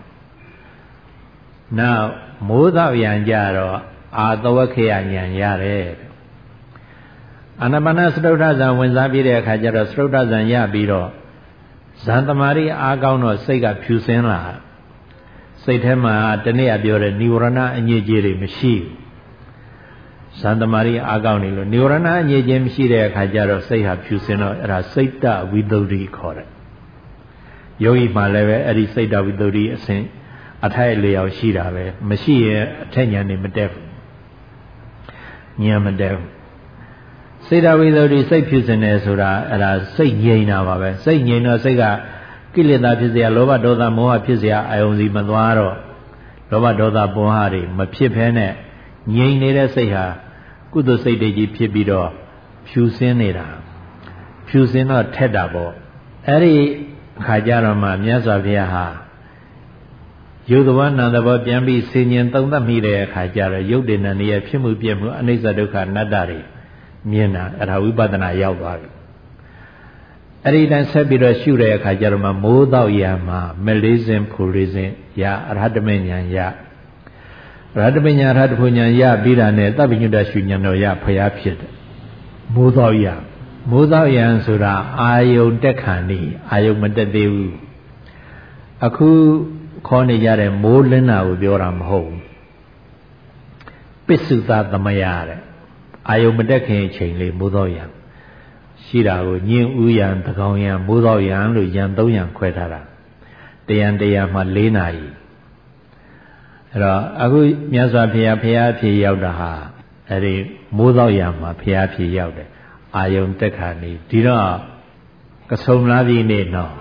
နောက်မိုးသောယံကြတော့အာသဝခေယဉာဏ်ရတယ်အာနာပါနစတုတ္ထဇန်ဝင်စားပြီးတဲ့အခါကျတော့စတုတ္ထဇန်ရပြီးတော့ဇန်သမารိအားကောင်းတော့စိတ်ကဖြူစင်းလာစိတ်ထဲမှာတနေ့ကပြောတဲ့និဝရဏအညစ်အကြေးတွေမရှိဘူးဇန်သမารိအားကောင်းနေလို့និဝရဏအညစ်အကြေးမရှိတဲ့အခါကျတော့စိတ်ဟာဖြူစင်းတော့အဲ့ဒါစိတ်တဝိသုဒ္ဓိခေါ်တယ်ယောဂီမှလည်းပဲအဲ့ဒီစိတ်တဝိသုဒ္ဓိအစဉ်အထိုက်အလျောက်ရှိတာပဲမရှိရင်အထက်ဉာဏ်နေမတက်ဘူးဉာဏ်မတက်ဘူးစိတ်တဝိသုဒ္ဓိစိတ်ဖြူစင်တယ်ဆိုတာအဲ့ဒါစိတ်ငြိမ်တာပါပဲစိတ်ငြိမ်တော့စိတ်ကကိလေသာဖြစ်เสียလောဘဒေါသမောဟဖြစ်เสียအာယုံစီမသွားတော့လောဘဒေါသမောဟတွေမဖြစ်ဘဲနဲ့ငြိမ်နေတဲ့စိတ်ဟာကုသိုလ်စိတ်တွေကြီးဖြစ်ပြီးတော့ဖြူစင်းနေတာဖြူစင်းတော့ထက်တာပေါ့အဲ့ဒီအခါကျတော့မှမြတ်စွာဘုရားဟာယုတ်တဘောနာမ်တဘောပြန်ပြီးဆင်ញင်သုံးသပ်မိတဲ့အခါကျတော့ယုတ်တေနံရဲ့ဖြစ်မှုပြည့်မှုအနိစ္စဒုက္ခအနတ္တတွေမြင်တာအဲ့ဒါဝိပဿနာရောက်သွားပြီအဲ့ဒီတိုင်းဆက်ပြီးတော့ရှုတဲ့အခါကျတော့မှမိုးတော့ရမှာမလေးစင်ဖူလေးစင်ရအရဟတမေဉာဏ်ရအရဟတမေဉာဏ်အရဟတဖူဉာဏ်ရပြီးတာနဲ့သဗ္ဗညုတရှုဉာဏ်တော်ရဖျားဖြစ်တယ်မိုးတော့ရမိုးတော့ရဆိုတာအာယုန်တက်ခံနေအာယုန်မတက်သေးဘူးအခုခေါ်နေကြတဲ့မိုးလင်းတာကိုပြောတာမဟုတ်ဘူးပစ္စုသသမယတဲ့အာယုံမတက်ခင်အချိန်လေးမိုးသောယံရှိတာကိုညင်ဥယံသကောင်ယံမိုးသောယံလို့ယံ၃ယံခွဲထားတာတယံမှ၄နာရီအဲ့တော့အခုမြတ်စွာဘုရားဖရာဖြေရောက်တာဟာအဲ့ဒီမိုးသောယံမှာဖရာဖြေရောက်တယ်အာယုံတက်ခါနေဒီတော့ကဆုံလာပြီနေတော့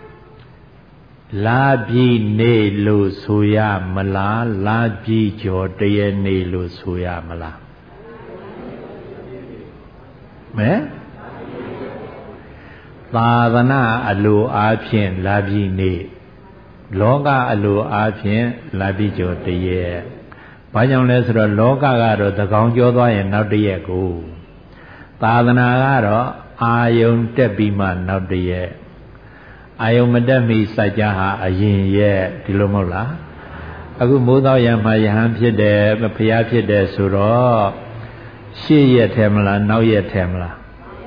လာပြီနေလို့ဆိုရမလားလာပြီကျော်တရနေလို့ဆိုရမလားမဲသာသနာအလိုအားဖြင့်လာပြီနေလောကအလိုအားဖြင့်လာပြီကျော်တရဘာကြောင့်လဲဆိုတော့လောကကတော့သကောင်ကျော်သွားရင်နောက်တရက်ကိုသာသနာကတော့အာယုံတက်ပြီးမှနောက်တရက်အာယုံမတက်မီစัจ जा ဟာအရင်ရဲ့ဒီလိုမဟုတ်လားအခုမိုးသောယံမှာယဟန်ဖြစ်တယ်ဖျားဖြစ်တယ်ဆိုတော့ရှေ့ရက်ထဲမလားနောက်ရက်ထဲမလား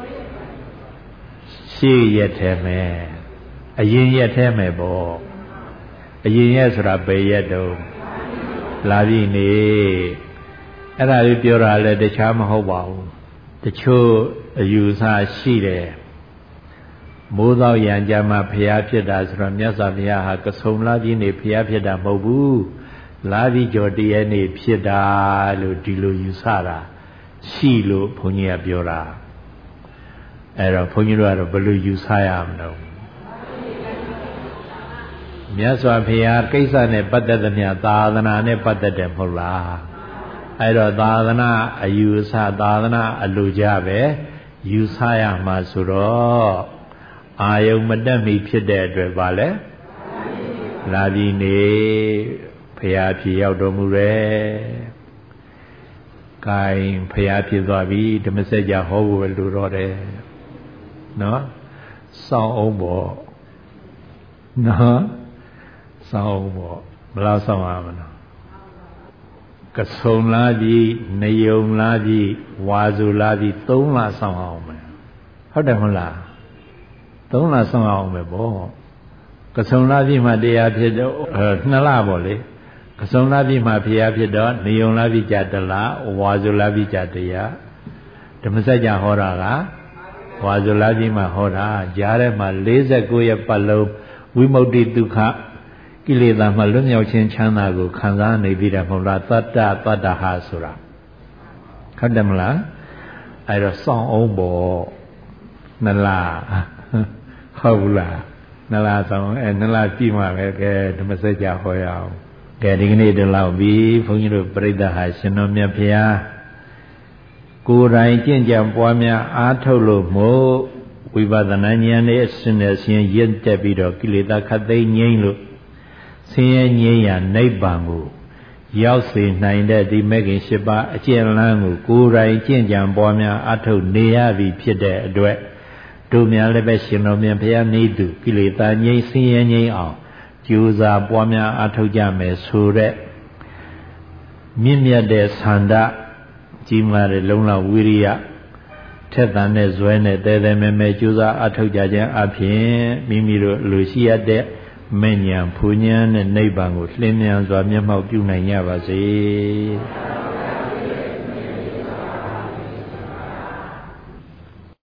ရှေ့ရက်ထဲမယ်အရင်ရက်ထဲမယ်ပေါ့အရင်ရက်ဆိုတာဘယ်ရက်တုန်းလာပြီနေအဲ့ဒါလေးပြောတာလည်းတခြားမဟုတ်ပါဘူးတချို့အယူဆရှိတယ်မိုးသောယံကြမှာဖျားဖြစ်တာဆိုတော့မြတ်စွာဘုရားဟာကဆုံလာပြီနေဖျားဖြစ်တာမဟုတ်ဘူးလာပြီကျော်တည်းနေဖြစ်တာလို့ဒီလိုယူဆတာရှိလို့ဘုန်းကြီးကပြောတာအဲ့တော့ဘုန်းကြီးတို့ကတော့ဘယ်လိုယူဆရမလို့မြတ်စွာဘုရားကိစ္စနဲ့ပတ်သက်သမျှသာသနာနဲ့ပတ်သက်တယ်မဟုတ်လားအဲ့တော့သာသနာအယူဆသာသနာအလိုကြပဲယူဆရမှာဆိုတော့အာယုံမတက်မီဖြစ်တဲ့အတွက်ပါလေလာပြီနေဖရာဖြေရောက်တော်မူတယ်။ကိုင်ဖရာဖြစ်သွားပြီဓမ္မစကြာဟောဖို့ပဲလိုတော့တယ်နော်စောင်းအောင်ပေါ့နော်စောင်းအောင်ပေါ့ဘယ်လောက်စောင်းရမလဲကဆုံလာပြီနယုံလာပြီဝါစုလာပြီ3လစောင်းအောင်မယ်ဟုတ်တယ်မဟုတ်လား3လဆောင်အောင်ပဲပေါ့ကဆုံလာပြီမှတရားဖြစ်တော့2လပေါ့လေကဆုံလာပြီမှဖျားဖြစ်တော့နေုံလာပြီကြတလားဝါစုလာပြီကြတရားဓမ္မစကြာဟောတာကဝါစုလာပြီမှဟောတာကြားထဲမှာ49ရက်ပတ်လုံးဝိမု ക്തി ဒုက္ခကိလေသာမှလွတ်မြောက်ခြင်းချမ်းသာကိုခံစားနေပြီးတယ်မဟုတ်လားသတ္တပတ္တဟဆိုတာဟုတ်တယ်မလားအဲ့တော့စောင့်အောင်ပေါ့နလားဟုတ်ဘူးလားနလားဆောင်နလားကြည့်မှပဲကဲဓမ္မစကြာဟောရအောင်ကဲဒီကနေ့တလောက်ပြီးဘုန်းကြီးတို့ပြိဿဟာရှင်တော်မြတ်ဖျားကိုယ်တိုင်ကျင့်ကြံပွားများအားထုတ်လို့မို့ဝိပဿနာဉာဏ်နဲ့အစဉ်နဲ့ဆင်းရဲတက်ပြီးတော့ကိလေသာခတ်သိမ်းငြိမ်းလို့ဆင်းရဲငြိမ်းရာနိဗ္ဗာန်ကိုရောက်စေနိုင်တဲ့ဒီမဂ္ဂင်၈ပါးအကျင့်လန်းကိုကိုယ်တိုင်ကျင့်ကြံပွားများအားထုတ်နေရပြီဖြစ်တဲ့အတွက်တို့များလည်းပဲရှင်တော်မြတ်ဘုရားနေသူကိလေသာငြိမ်းဆင်းရဲငြိမ်းအောင်ကြိုးစားပွားများအားထုတ်ကြမယ်ဆိုတဲ့မြင့်မြတ်တဲ့ဆန္ဒကြီးမားတဲ့လုံလဝိရိယထက်သန်တဲ့ဇွဲနဲ့တဲတဲမဲမဲကြိုးစားအားထုတ်ကြခြင်းအပြင်မိမိတို့လူရှိရတဲ့မဉ္ဇဉ်ဖူဉ္ဇဉ်နဲ့နိဗ္ဗာန်ကိုလင်းမြန်စွာမျက်မှောက်ပြုနိုင်ကြပါစေ။